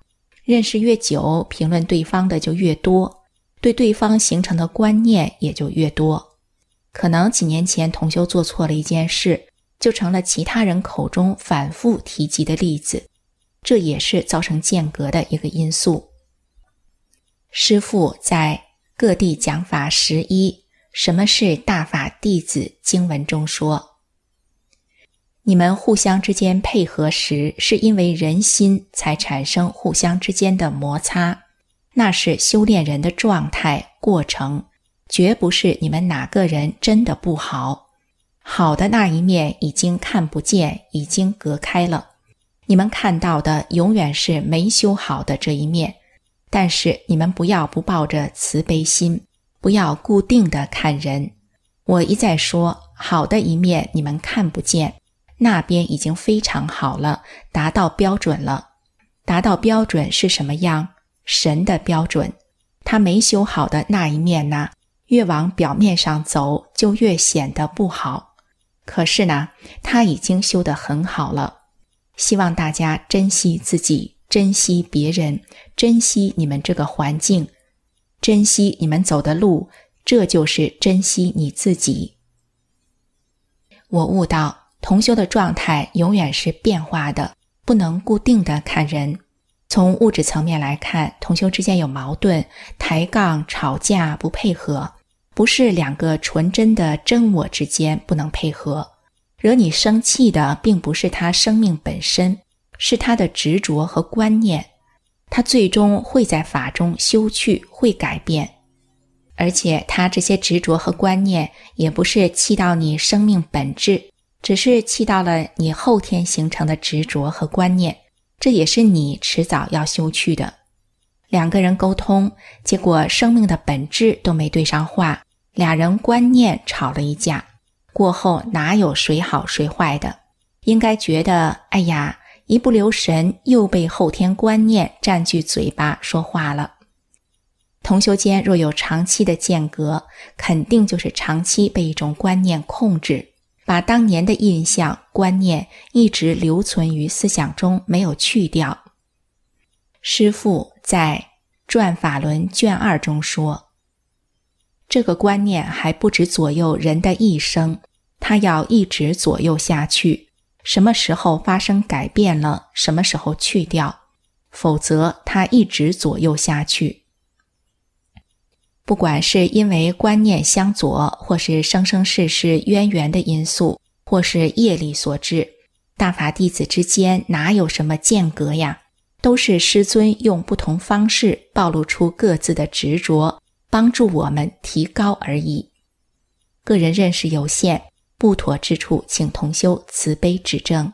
认识越久，评论对方的就越多，对对方形成的观念也就越多。可能几年前同修做错了一件事，就成了其他人口中反复提及的例子，这也是造成间隔的一个因素。师父在各地讲法十一，什么是大法弟子经文中说，你们互相之间配合时，是因为人心才产生互相之间的摩擦，那是修炼人的状态过程，绝不是你们哪个人真的不好。好的那一面已经看不见，已经隔开了，你们看到的永远是没修好的这一面。但是你们不要不抱着慈悲心，不要固定的看人。我一再说，好的一面你们看不见，那边已经非常好了，达到标准了。达到标准是什么样？神的标准。他没修好的那一面呢，越往表面上走，就越显得不好。可是呢，他已经修得很好了。希望大家珍惜自己，珍惜别人，珍惜你们这个环境，珍惜你们走的路，这就是珍惜你自己。我悟到，同修的状态永远是变化的，不能固定的看人。从物质层面来看，同修之间有矛盾、抬杠、吵架、不配合，不是两个纯真的真我之间不能配合。惹你生气的并不是他生命本身，是他的执着和观念，他最终会在法中修去，会改变。而且他这些执着和观念也不是气到你生命本质，只是气到了你后天形成的执着和观念，这也是你迟早要修去的。两个人沟通，结果生命的本质都没对上话，俩人观念吵了一架，过后哪有谁好谁坏的？应该觉得，哎呀，一不留神又被后天观念占据嘴巴说话了。同修间若有长期的间隔，肯定就是长期被一种观念控制，把当年的印象观念一直留存于思想中，没有去掉。师父在转法轮卷二中说，这个观念还不止左右人的一生，它要一直左右下去，什么时候发生改变了，什么时候去掉，否则它一直左右下去。不管是因为观念相左，或是生生世世渊源的因素，或是业力所致，大法弟子之间哪有什么间隔呀？都是师尊用不同方式暴露出各自的执着，帮助我们提高而已。个人认识有限，不妥之处请同修慈悲指正。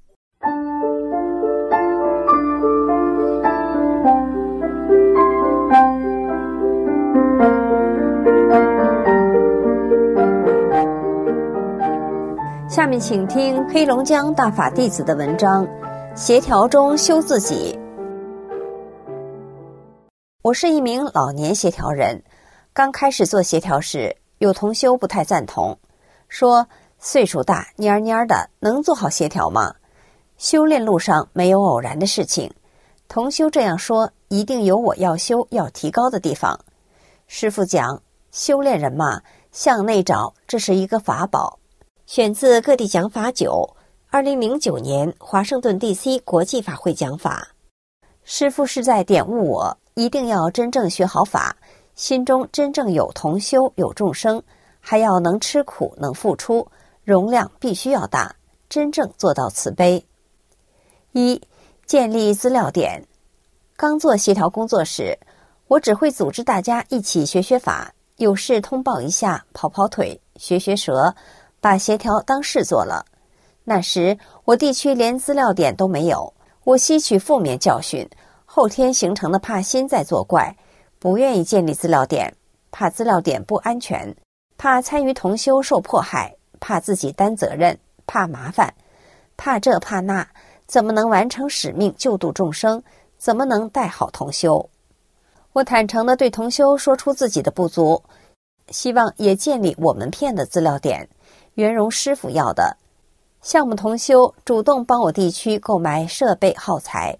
下面请听黑龙江大法弟子的文章，协调中修自己。我是一名老年协调人，刚开始做协调时，有同修不太赞同，说岁数大蔫蔫的，能做好协调吗？修炼路上没有偶然的事情，同修这样说，一定有我要修要提高的地方。师父讲，修炼人嘛，向内找，这是一个法宝。选自各地讲法九，二零零九年华盛顿 D C 国际法会讲法。师父是在点悟我，一定要真正学好法，心中真正有同修有众生，还要能吃苦能付出，容量必须要大，真正做到慈悲。一、建立资料点。刚做协调工作时，我只会组织大家一起学学法，有事通报一下，跑跑腿，学学舌，把协调当事做了。那时我地区连资料点都没有，我吸取负面教训，后天形成的怕心在作怪，不愿意建立资料点，怕资料点不安全，怕参与同修受迫害，怕自己担责任，怕麻烦，怕这怕那，怎么能完成使命救度众生，怎么能带好同修？我坦诚地对同修说出自己的不足，希望也建立我们片的资料点，圆融师父要的。项目同修主动帮我地区购买设备耗材，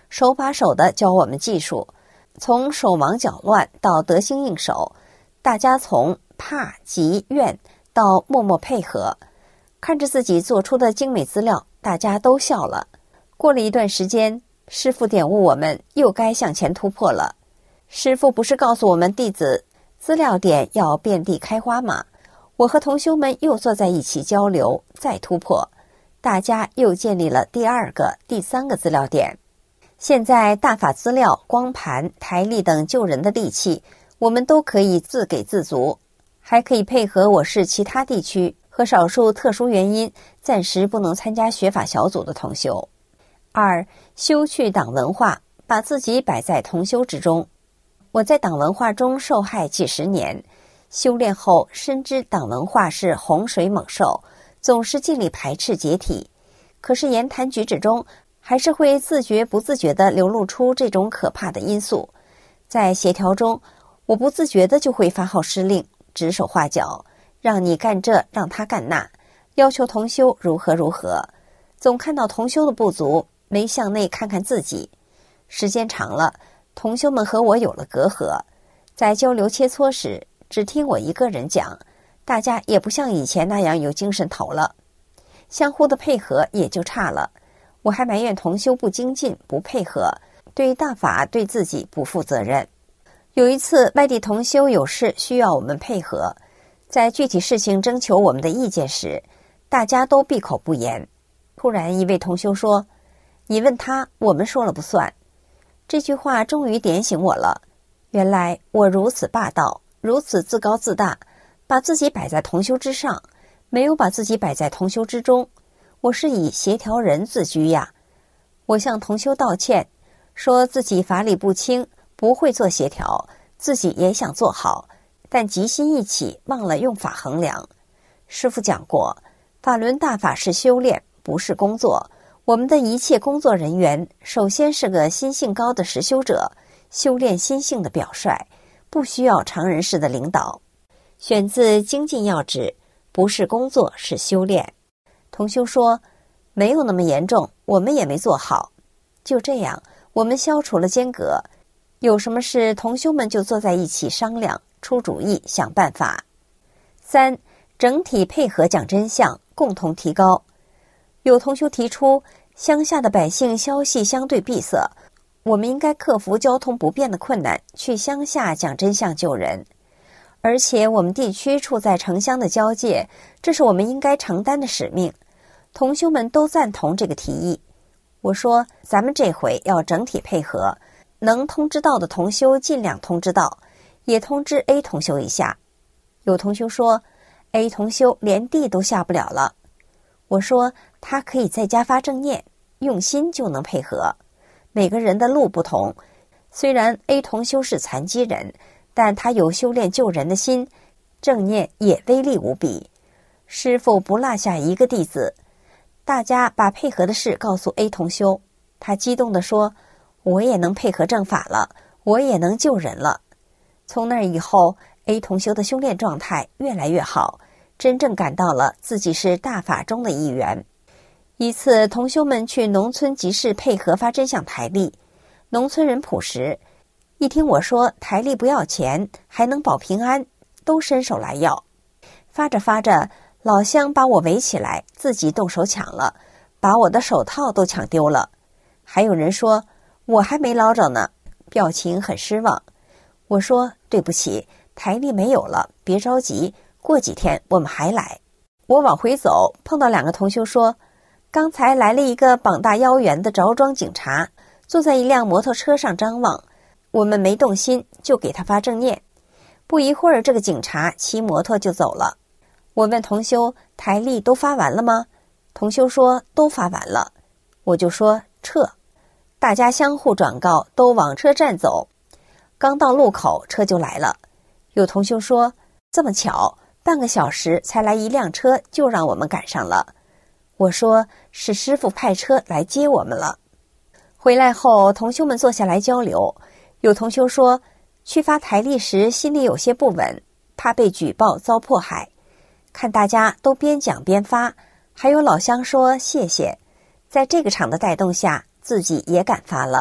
手把手地教我们技术，从手忙脚乱到得心应手，大家从怕、急、怨到默默配合，看着自己做出的精美资料，大家都笑了。过了一段时间，师父点悟我们又该向前突破了。师父不是告诉我们弟子资料点要遍地开花吗？我和同修们又坐在一起交流，再突破，大家又建立了第二个、第三个资料点。现在大法资料、光盘、台历等救人的利器，我们都可以自给自足，还可以配合我市其他地区和少数特殊原因暂时不能参加学法小组的同修。二、修去党文化，把自己摆在同修之中。我在党文化中受害几十年，修炼后深知党文化是洪水猛兽，总是尽力排斥解体，可是言谈举止中还是会自觉不自觉地流露出这种可怕的因素。在协调中，我不自觉地就会发号施令，指手画脚，让你干这，让他干那，要求同修如何如何，总看到同修的不足，没向内看看自己。时间长了，同修们和我有了隔阂，在交流切磋时只听我一个人讲，大家也不像以前那样有精神头了，相互的配合也就差了。我还埋怨同修不精进、不配合，对大法对自己不负责任。有一次外地同修有事需要我们配合，在具体事情征求我们的意见时，大家都闭口不言。突然一位同修说，你问他，我们说了不算。这句话终于点醒我了，原来我如此霸道，如此自高自大，把自己摆在同修之上，没有把自己摆在同修之中。我是以协调人自居呀。我向同修道歉，说自己法理不清，不会做协调，自己也想做好，但急心一起，忘了用法衡量。师父讲过，法轮大法是修炼，不是工作。我们的一切工作人员，首先是个心性高的实修者，修炼心性的表率，不需要常人式的领导。选自精进要旨，不是工作，是修炼。同修说，没有那么严重，我们也没做好。就这样，我们消除了间隔，有什么事同修们就坐在一起商量，出主意，想办法。三、整体配合讲真相，共同提高。有同修提出，乡下的百姓消息相对闭塞，我们应该克服交通不便的困难，去乡下讲真相救人。而且我们地区处在城乡的交界，这是我们应该承担的使命。同修们都赞同这个提议。我说，咱们这回要整体配合，能通知到的同修尽量通知到，也通知 A 同修一下。有同修说 A 同修连地都下不了了。我说，他可以在家发正念，用心就能配合。每个人的路不同，虽然 A 同修是残疾人，但他有修炼救人的心，正念也威力无比。师父不落下一个弟子。大家把配合的事告诉 A 同修，他激动地说，我也能配合正法了，我也能救人了。从那以后， A 同修的修炼状态越来越好，真正感到了自己是大法中的一员。一次同修们去农村集市配合发真相台历，农村人朴实，一听我说台历不要钱，还能保平安，都伸手来要。发着发着，老乡把我围起来，自己动手抢了，把我的手套都抢丢了。还有人说我还没捞着呢，表情很失望。我说对不起，台历没有了，别着急，过几天我们还来。我往回走，碰到两个同修说，刚才来了一个膀大腰圆的着装警察，坐在一辆摩托车上张望，我们没动心，就给他发正念。不一会儿，这个警察骑摩托就走了。我问同修，台历都发完了吗？同修说都发完了。我就说撤。大家相互转告，都往车站走。刚到路口，车就来了。有同修说，这么巧，半个小时才来一辆车，就让我们赶上了。我说是师父派车来接我们了。回来后，同修们坐下来交流。有同修说，去发台历时心里有些不稳，怕被举报遭迫害。看大家都边讲边发，还有老乡说谢谢。在这个场的带动下，自己也敢发了，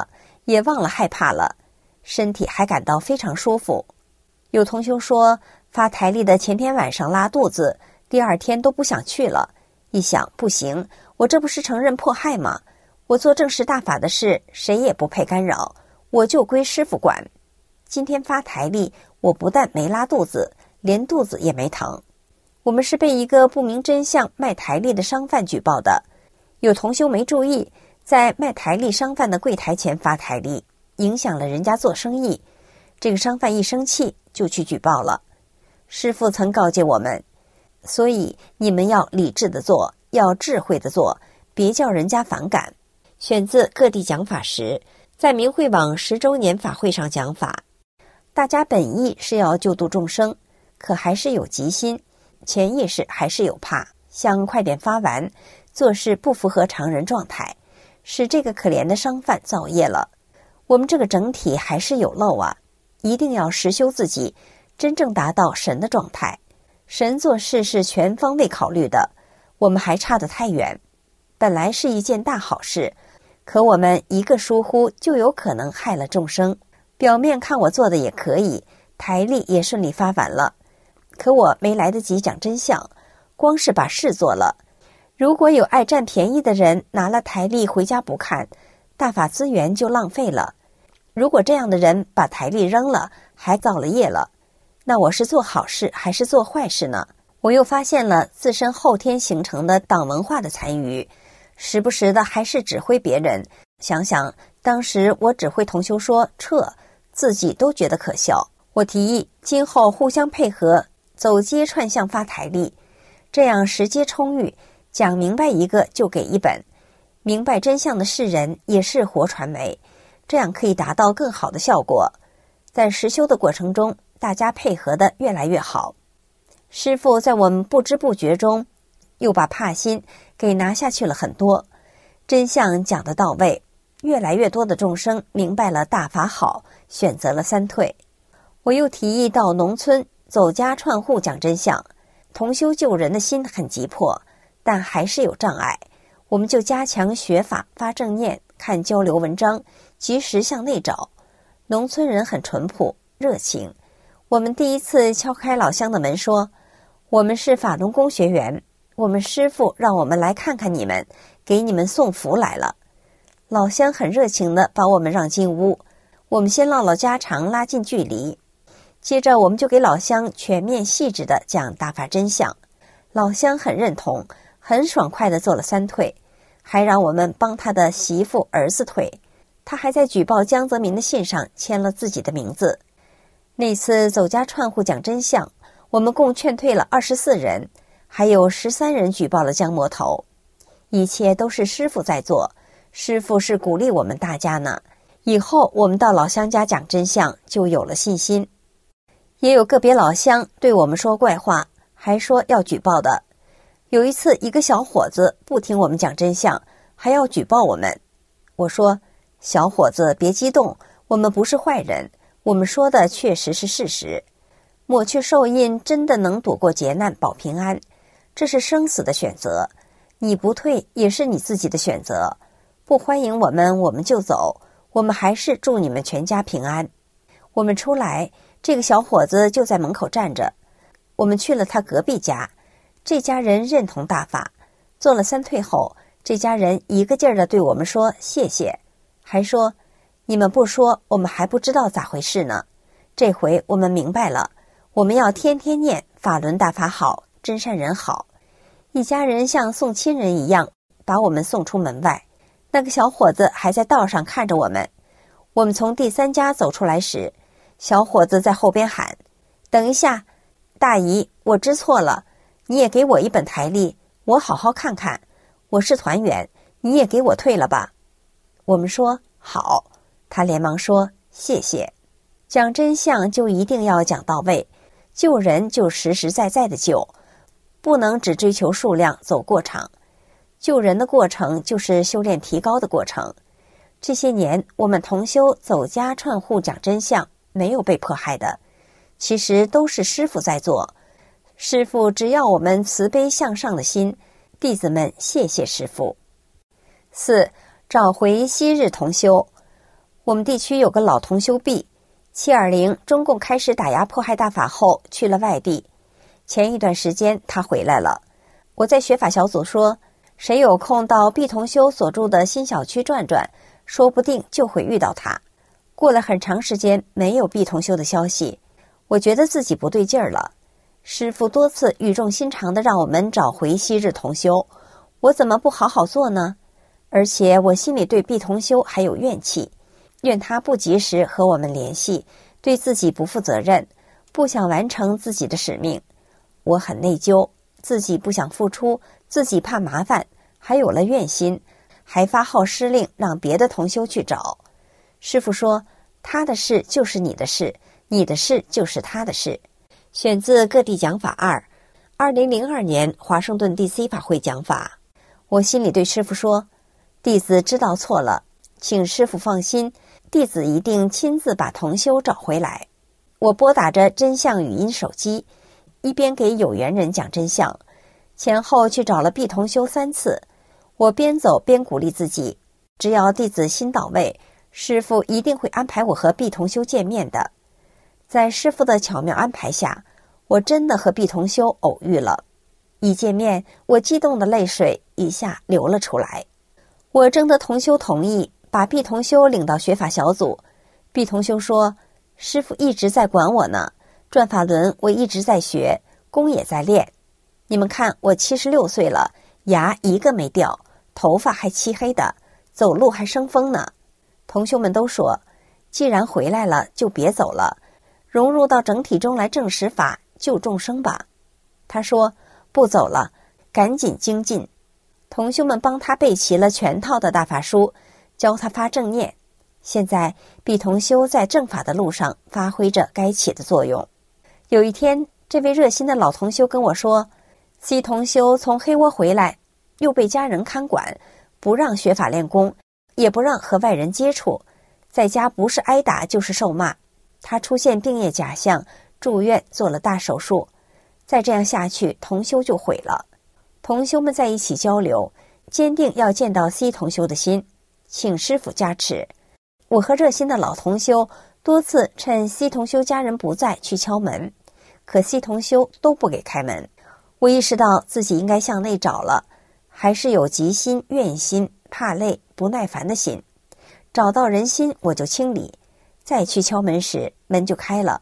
也忘了害怕了，身体还感到非常舒服。有同修说发台历的前天晚上拉肚子，第二天都不想去了。一想不行，我这不是承认迫害吗？我做正式大法的事，谁也不配干扰，我就归师父管。今天发台历，我不但没拉肚子，连肚子也没疼。我们是被一个不明真相卖台历的商贩举报的，有同修没注意，在卖台历商贩的柜台前发台历，影响了人家做生意。这个商贩一生气就去举报了。师父曾告诫我们，所以你们要理智的做，要智慧的做，别叫人家反感。选自各地讲法时，在明慧网十周年法会上讲法，大家本意是要救度众生，可还是有急心，潜意识还是有怕，想快点发完，做事不符合常人状态，使这个可怜的商贩造业了。我们这个整体还是有漏啊，一定要实修自己，真正达到神的状态。神做事是全方位考虑的，我们还差得太远。本来是一件大好事，可我们一个疏忽就有可能害了众生。表面看我做的也可以，台历也顺利发完了，可我没来得及讲真相，光是把事做了。如果有爱占便宜的人拿了台历回家不看，大法资源就浪费了。如果这样的人把台历扔了，还造了业了，那我是做好事还是做坏事呢？我又发现了自身后天形成的党文化的残余，时不时的还是指挥别人。想想当时我指挥同修说撤，自己都觉得可笑。我提议今后互相配合，走街串巷发台历，这样时间充裕，讲明白一个就给一本，明白真相的世人也是活传媒，这样可以达到更好的效果。在实修的过程中，大家配合的越来越好。师父在我们不知不觉中又把怕心给拿下去了很多，真相讲得到位，越来越多的众生明白了大法好，选择了三退。我又提议到农村走家串户讲真相，同修救人的心很急迫，但还是有障碍，我们就加强学法，发正念，看交流文章，及时向内找。农村人很淳朴热情，我们第一次敲开老乡的门说，我们是法轮功学员，我们师父让我们来看看你们，给你们送福来了。老乡很热情地把我们让进屋，我们先唠唠家常，拉近距离，接着我们就给老乡全面细致地讲大法真相。老乡很认同，很爽快地做了三退，还让我们帮他的媳妇儿子退。他还在举报江泽民的信上签了自己的名字。那次走家串户讲真相，我们共劝退了二十四人，还有十三人举报了江魔头。一切都是师父在做，师父是鼓励我们大家呢。以后我们到老乡家讲真相就有了信心。也有个别老乡对我们说怪话，还说要举报的。有一次一个小伙子不听我们讲真相，还要举报我们。我说，小伙子别激动，我们不是坏人，我们说的确实是事实。抹去受印真的能躲过劫难保平安，这是生死的选择，你不退也是你自己的选择。不欢迎我们我们就走，我们还是祝你们全家平安。我们出来，这个小伙子就在门口站着，我们去了他隔壁家，这家人认同大法，做了三退后，这家人一个劲儿地对我们说谢谢，还说你们不说我们还不知道咋回事呢，这回我们明白了，我们要天天念法轮大法好，真善人好。一家人像送亲人一样把我们送出门外，那个小伙子还在道上看着我们。我们从第三家走出来时，小伙子在后边喊，等一下，大姨，我知错了，你也给我一本台历，我好好看看，我是团员，你也给我退了吧。我们说好，他连忙说谢谢。讲真相就一定要讲到位，救人就实实在在的救，不能只追求数量走过场。救人的过程就是修炼提高的过程。这些年我们同修走家串户讲真相，没有被迫害的，其实都是师父在做。师父只要我们慈悲向上的心，弟子们谢谢师父。四，找回昔日同修。 我们地区有个老同修毕，七二零中共开始打压迫害大法后去了外地，前一段时间他回来了。我在学法小组说，谁有空到毕同修所住的新小区转转，说不定就会遇到他。过了很长时间没有毕同修的消息，我觉得自己不对劲儿了。师父多次语重心长地让我们找回昔日同修，我怎么不好好做呢？而且我心里对毕同修还有怨气，怨他不及时和我们联系，对自己不负责任，不想完成自己的使命。我很内疚，自己不想付出，自己怕麻烦，还有了怨心，还发号施令让别的同修去找。师父说，他的事就是你的事，你的事就是他的事。选自各地讲法二，二零零二年华盛顿 D C 法会讲法。我心里对师父说，弟子知道错了，请师父放心，弟子一定亲自把同修找回来。我拨打着真相语音手机，一边给有缘人讲真相，前后去找了毕同修三次。我边走边鼓励自己，只要弟子心到位，师父一定会安排我和毕同修见面的。在师父的巧妙安排下，我真的和毕同修偶遇了。一见面，我激动的泪水一下流了出来。我征得同修同意，把毕同修领到学法小组。毕同修说，师父一直在管我呢，转法轮我一直在学，功也在练。你们看，我七十六岁了，牙一个没掉，头发还漆黑的，走路还生风呢。同修们都说，既然回来了，就别走了，融入到整体中来证实法，救众生吧。他说，不走了，赶紧精进。同修们帮他备齐了全套的大法书，教他发正念。现在毕同修在正法的路上发挥着该起的作用。有一天，这位热心的老同修跟我说， C 同修从黑窝回来，又被家人看管，不让学法练功，也不让和外人接触，在家不是挨打就是受骂。他出现病业假象，住院做了大手术。再这样下去，同修就毁了。同修们在一起交流，坚定要见到 C 同修的心，请师父加持。我和热心的老同修多次趁 C 同修家人不在去敲门，可 C 同修都不给开门。我意识到自己应该向内找了，还是有急心、怨心、怕累、不耐烦的心。找到人心我就清理，再去敲门时，门就开了。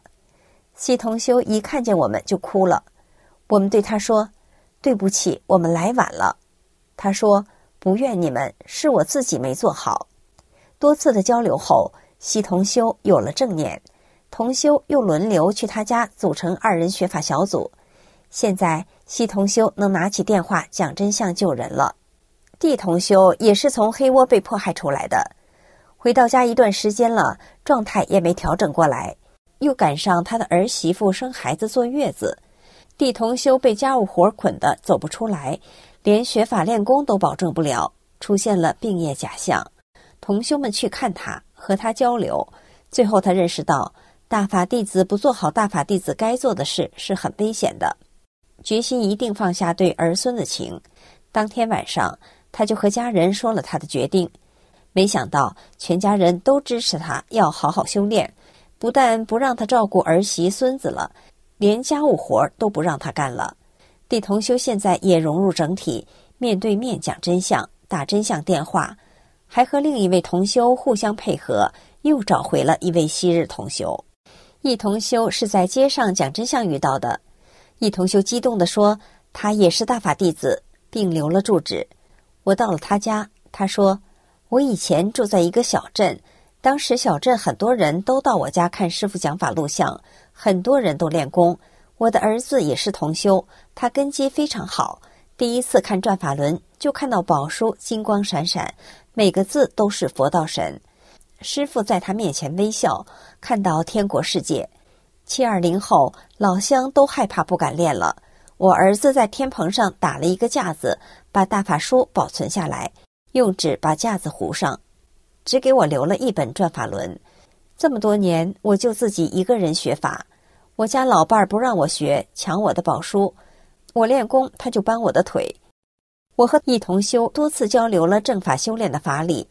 C 同修一看见我们就哭了。我们对他说，对不起，我们来晚了。他说，不怨你们，是我自己没做好。多次的交流后，西同修有了正念，同修又轮流去他家组成二人学法小组。现在西同修能拿起电话讲真相救人了。D 同修也是从黑窝被迫害出来的，回到家一段时间了，状态也没调整过来，又赶上他的儿媳妇生孩子坐月子。D 同修被家务活捆得走不出来，连学法练功都保证不了，出现了病业假象。同修们去看他，和他交流，最后他认识到大法弟子不做好大法弟子该做的事是很危险的，决心一定放下对儿孙的情。当天晚上他就和家人说了他的决定，没想到全家人都支持他要好好修炼，不但不让他照顾儿媳孙子了，连家务活都不让他干了。D 同修现在也融入整体，面对面讲真相，打真相电话，还和另一位同修互相配合，又找回了一位昔日同修。一同修是在街上讲真相遇到的，一同修激动地说，他也是大法弟子，并留了住址。我到了他家，他说，我以前住在一个小镇，当时小镇很多人都到我家看师父讲法录像，很多人都练功。我的儿子也是同修，他根基非常好，第一次看转法轮就看到宝书金光闪闪，每个字都是佛道神。师父在他面前微笑，看到天国世界。七二零后，老乡都害怕不敢练了。我儿子在天棚上打了一个架子，把大法书保存下来，用纸把架子糊上，只给我留了一本转法轮。这么多年，我就自己一个人学法。我家老伴儿不让我学，抢我的宝书，我练功他就扳我的腿。我和一同修多次交流了正法修炼的法理，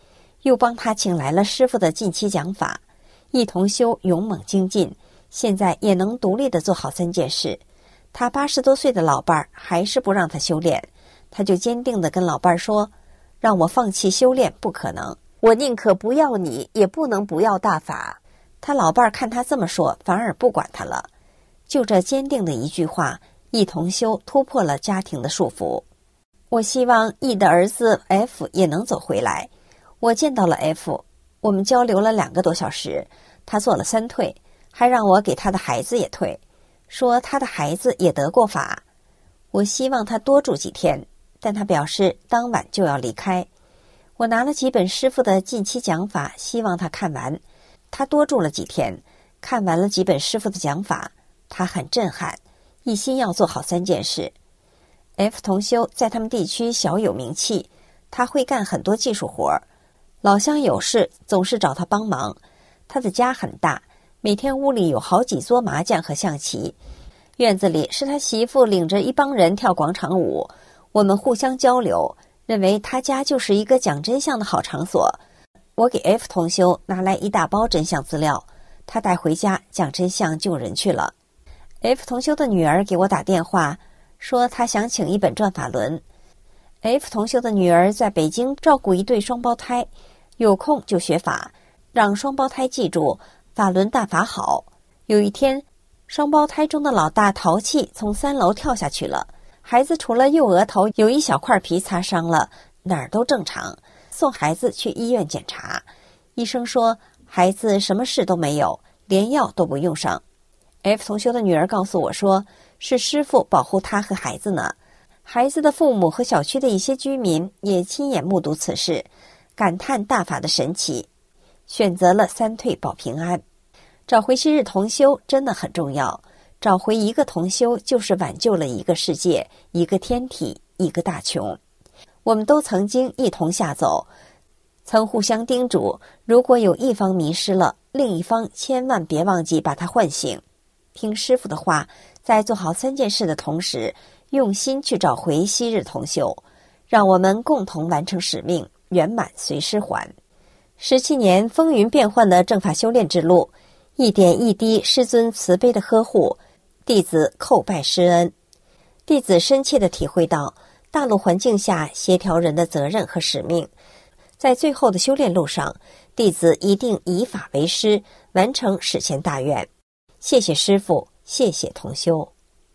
又帮他请来了师傅的近期讲法。易同修勇猛精进，现在也能独立地做好三件事。他八十多岁的老伴儿还是不让他修炼，他就坚定地跟老伴儿说，让我放弃修炼不可能，我宁可不要你，也不能不要大法。他老伴儿看他这么说，反而不管他了。就这坚定的一句话，易同修突破了家庭的束缚。我希望易的儿子 F 也能走回来。我见到了 F， 我们交流了两个多小时，他做了三退，还让我给他的孩子也退，说他的孩子也得过法。我希望他多住几天，但他表示当晚就要离开。我拿了几本师傅的近期讲法，希望他看完。他多住了几天，看完了几本师傅的讲法，他很震撼，一心要做好三件事。F 同修在他们地区小有名气，他会干很多技术活，老乡有事总是找他帮忙。他的家很大，每天屋里有好几桌麻将和象棋，院子里是他媳妇领着一帮人跳广场舞。我们互相交流，认为他家就是一个讲真相的好场所。我给 F 同修拿来一大包真相资料，他带回家讲真相救人去了。F 同修的女儿给我打电话，说她想请一本转法轮。F 同修的女儿在北京照顾一对双胞胎，有空就学法，让双胞胎记住法轮大法好。有一天，双胞胎中的老大淘气从三楼跳下去了，孩子除了右额头有一小块皮擦伤了，哪儿都正常。送孩子去医院检查，医生说孩子什么事都没有，连药都不用上。F 同修的女儿告诉我说，是师父保护他和孩子呢。孩子的父母和小区的一些居民也亲眼目睹此事，感叹大法的神奇，选择了三退保平安。找回昔日同修真的很重要，找回一个同修就是挽救了一个世界，一个天体，一个大穷。我们都曾经一同下走，曾互相叮嘱，如果有一方迷失了，另一方千万别忘记把他唤醒。听师父的话，在做好三件事的同时，用心去找回昔日同修，让我们共同完成使命，圆满随师还。十七年风云变幻的正法修炼之路，一点一滴师尊慈悲的呵护，弟子叩拜师恩。弟子深切地体会到大陆环境下协调人的责任和使命，在最后的修炼路上，弟子一定以法为师，完成史前大愿。谢谢师父，谢谢同修。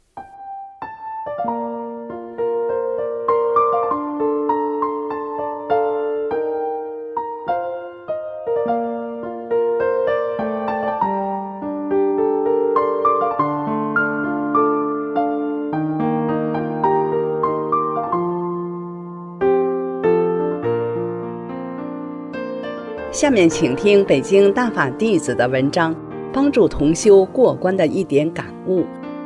下面请听北京大法弟子的文章，帮助同修过关的一点感悟。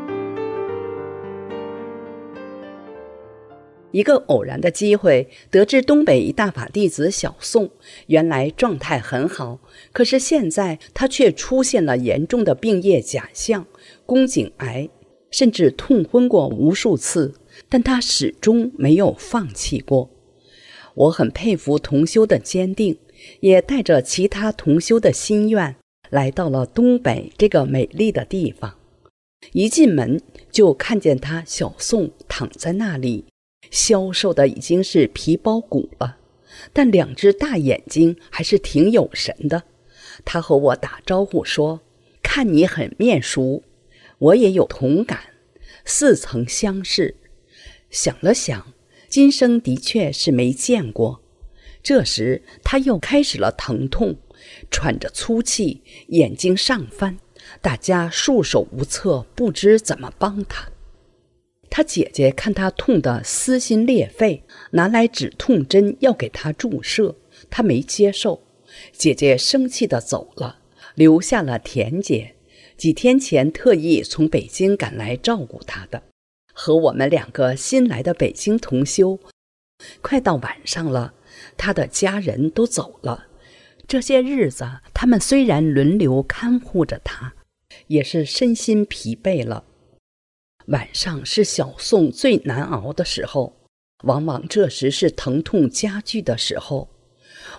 一个偶然的机会，得知东北一大法弟子小宋原来状态很好，可是现在他却出现了严重的病业假象，宫颈癌，甚至痛昏过无数次，但他始终没有放弃过。我很佩服同修的坚定，也带着其他同修的心愿来到了东北这个美丽的地方。一进门就看见他小宋躺在那里，消瘦的已经是皮包骨了，但两只大眼睛还是挺有神的。他和我打招呼说，看你很面熟。我也有同感，似曾相识。想了想，今生的确是没见过。这时他又开始了疼痛，喘着粗气，眼睛上翻，大家束手无策，不知怎么帮他。他姐姐看他痛得撕心裂肺，拿来止痛针要给他注射，他没接受。姐姐生气地走了，留下了田姐，几天前特意从北京赶来照顾他的。和我们两个新来的北京同修，快到晚上了，他的家人都走了。这些日子他们虽然轮流看护着他，也是身心疲惫了。晚上是小宋最难熬的时候，往往这时是疼痛加剧的时候。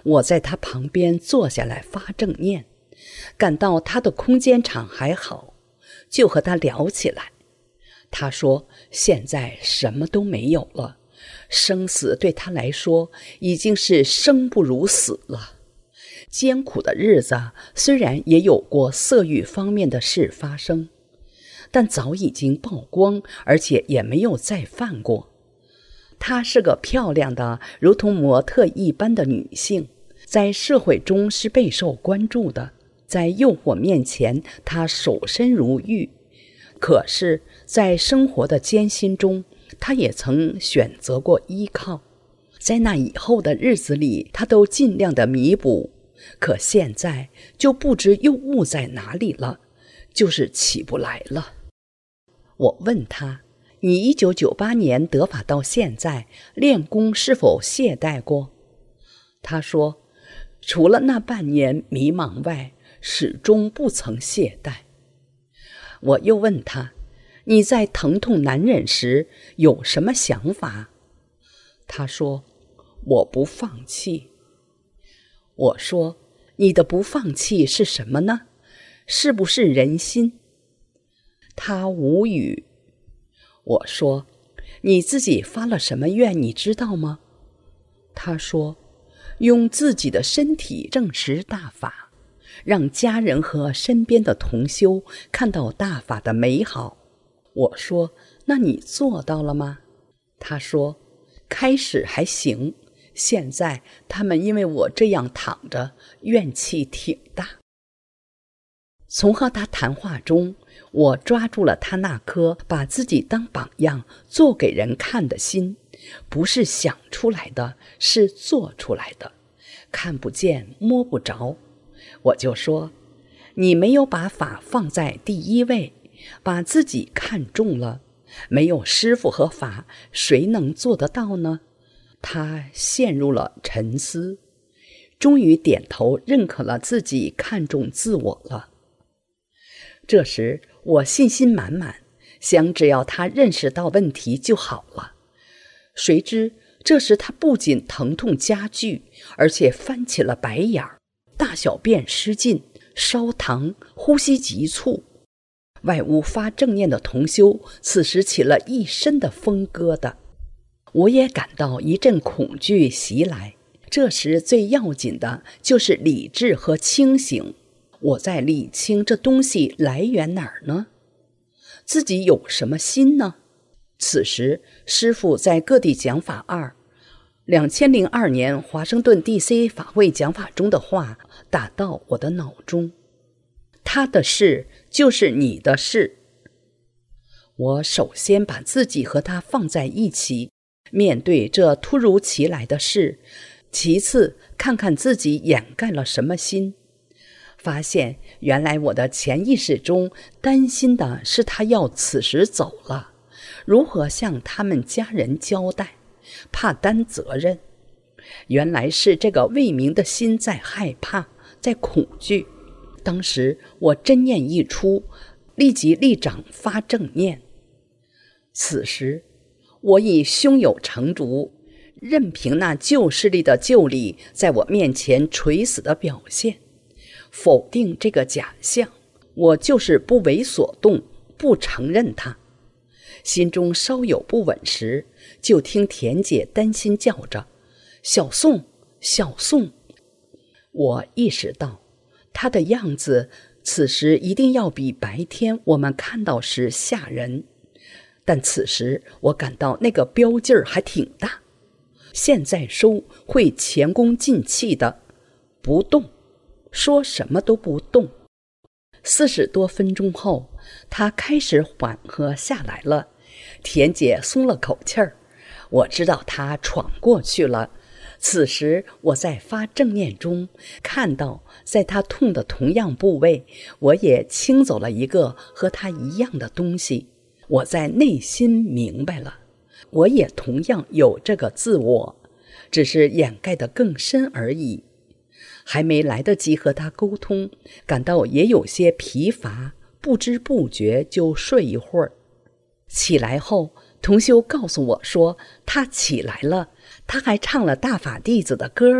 我在他旁边坐下来发正念，感到他的空间场还好，就和他聊起来。他说现在什么都没有了，生死对他来说已经是生不如死了。艰苦的日子虽然也有过色欲方面的事发生，但早已经曝光，而且也没有再犯过。她是个漂亮的如同模特一般的女性，在社会中是备受关注的，在诱惑面前她守身如玉。可是在生活的艰辛中，她也曾选择过依靠，在那以后的日子里她都尽量的弥补，可现在就不知又误在哪里了，就是起不来了。我问她，你一九九八年得法到现在，练功是否懈怠过？她说，除了那半年迷茫外，始终不曾懈怠。我又问她，你在疼痛难忍时有什么想法？她说，我不放弃。我说，你的不放弃是什么呢？是不是人心？她无语。我说，你自己发了什么愿你知道吗？她说，用自己的身体证实大法，让家人和身边的同修看到大法的美好。我说，那你做到了吗？她说，开始还行，现在他们因为我这样躺着，怨气挺大。从和他谈话中，我抓住了他那颗把自己当榜样做给人看的心，不是想出来的，是做出来的，看不见摸不着。我就说，你没有把法放在第一位，把自己看重了，没有师父和法，谁能做得到呢？他陷入了沉思，终于点头认可了自己看重自我了。这时我信心满满，想只要他认识到问题就好了。谁知这时他不仅疼痛加剧，而且翻起了白眼儿，大小便失禁，烧糖，呼吸急促。外屋发正念的同修此时起了一身的风疙瘩，我也感到一阵恐惧袭来。这时最要紧的就是理智和清醒，我在理清这东西来源哪儿呢？自己有什么心呢？此时师父在各地讲法二两千零二年华盛顿 D C 法会讲法中的话打到我的脑中，他的事就是你的事。我首先把自己和他放在一起，面对这突如其来的事，其次看看自己掩盖了什么心，发现原来我的潜意识中担心的是他要此时走了，如何向他们家人交代，怕担责任。原来是这个未明的心在害怕，在恐惧。当时我真念一出，立即立掌发正念。此时我已胸有成竹，任凭那旧势力的旧理在我面前垂死的表现，否定这个假象，我就是不为所动，不承认它。心中稍有不稳时，就听田姐担心叫着，小宋，小宋。我意识到她的样子此时一定要比白天我们看到时吓人，但此时我感到那个标劲儿还挺大，现在收会前功尽弃的。不动，说什么都不动。四十多分钟后，他开始缓和下来了，田姐松了口气儿，我知道他闯过去了。此时我在发正念中看到，在他痛的同样部位，我也清走了一个和他一样的东西。我在内心明白了，我也同样有这个自我，只是掩盖得更深而已。还没来得及和他沟通，感到也有些疲乏，不知不觉就睡一会儿。起来后，同修告诉我说他起来了，他还唱了大法弟子的歌了，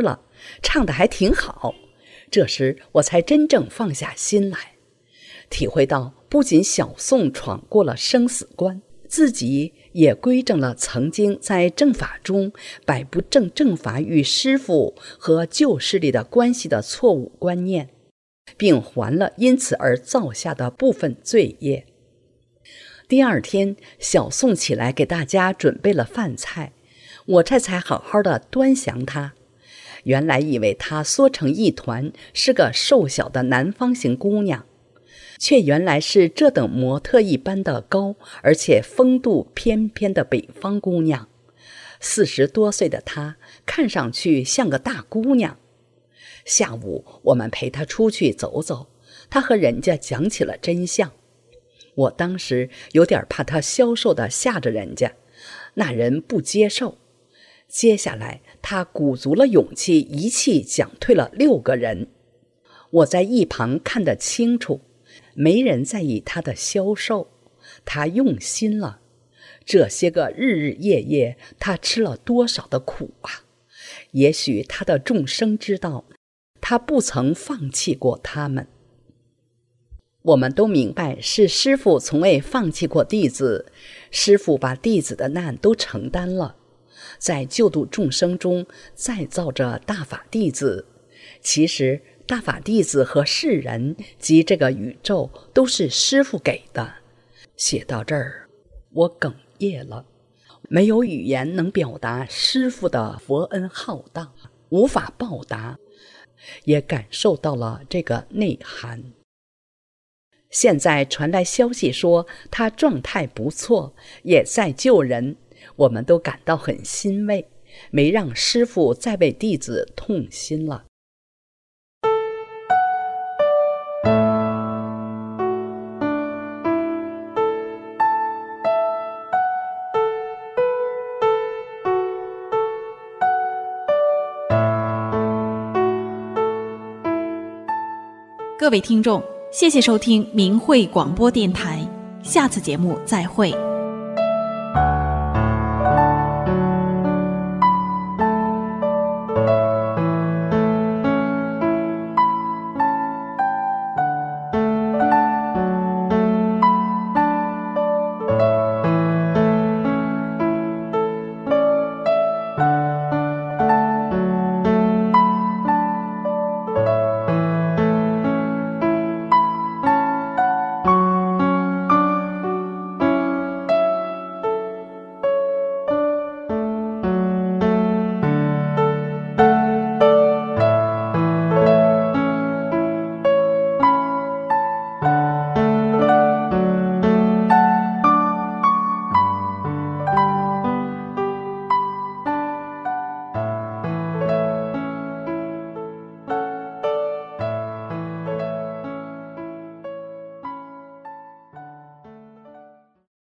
唱得还挺好。这时我才真正放下心来，体会到不仅小宋闯过了生死关，自己也规正了曾经在正法中摆不正正法与师父和旧势力的关系的错误观念，并还了因此而造下的部分罪业。第二天，小宋起来给大家准备了饭菜，我这才好好的端详他。原来以为她缩成一团是个瘦小的南方型姑娘，却原来是这等模特一般的高而且风度翩翩的北方姑娘。四十多岁的她看上去像个大姑娘。下午我们陪她出去走走，她和人家讲起了真相。我当时有点怕她消瘦的吓着人家，那人不接受。接下来他鼓足了勇气，一气讲退了六个人。我在一旁看得清楚，没人在意他的消瘦，他用心了。这些个日日夜夜，他吃了多少的苦啊！也许他的众生知道，他不曾放弃过他们。我们都明白，是师父从未放弃过弟子，师父把弟子的难都承担了。在救度众生中再造着大法弟子，其实大法弟子和世人及这个宇宙都是师父给的。写到这儿，我哽咽了，没有语言能表达师父的佛恩浩大，无法报答，也感受到了这个内涵。现在传来消息说他状态不错，也在救人，我们都感到很欣慰，没让师父再为弟子痛心了。 各位听众，谢谢收听明慧广播电台，下次节目再会。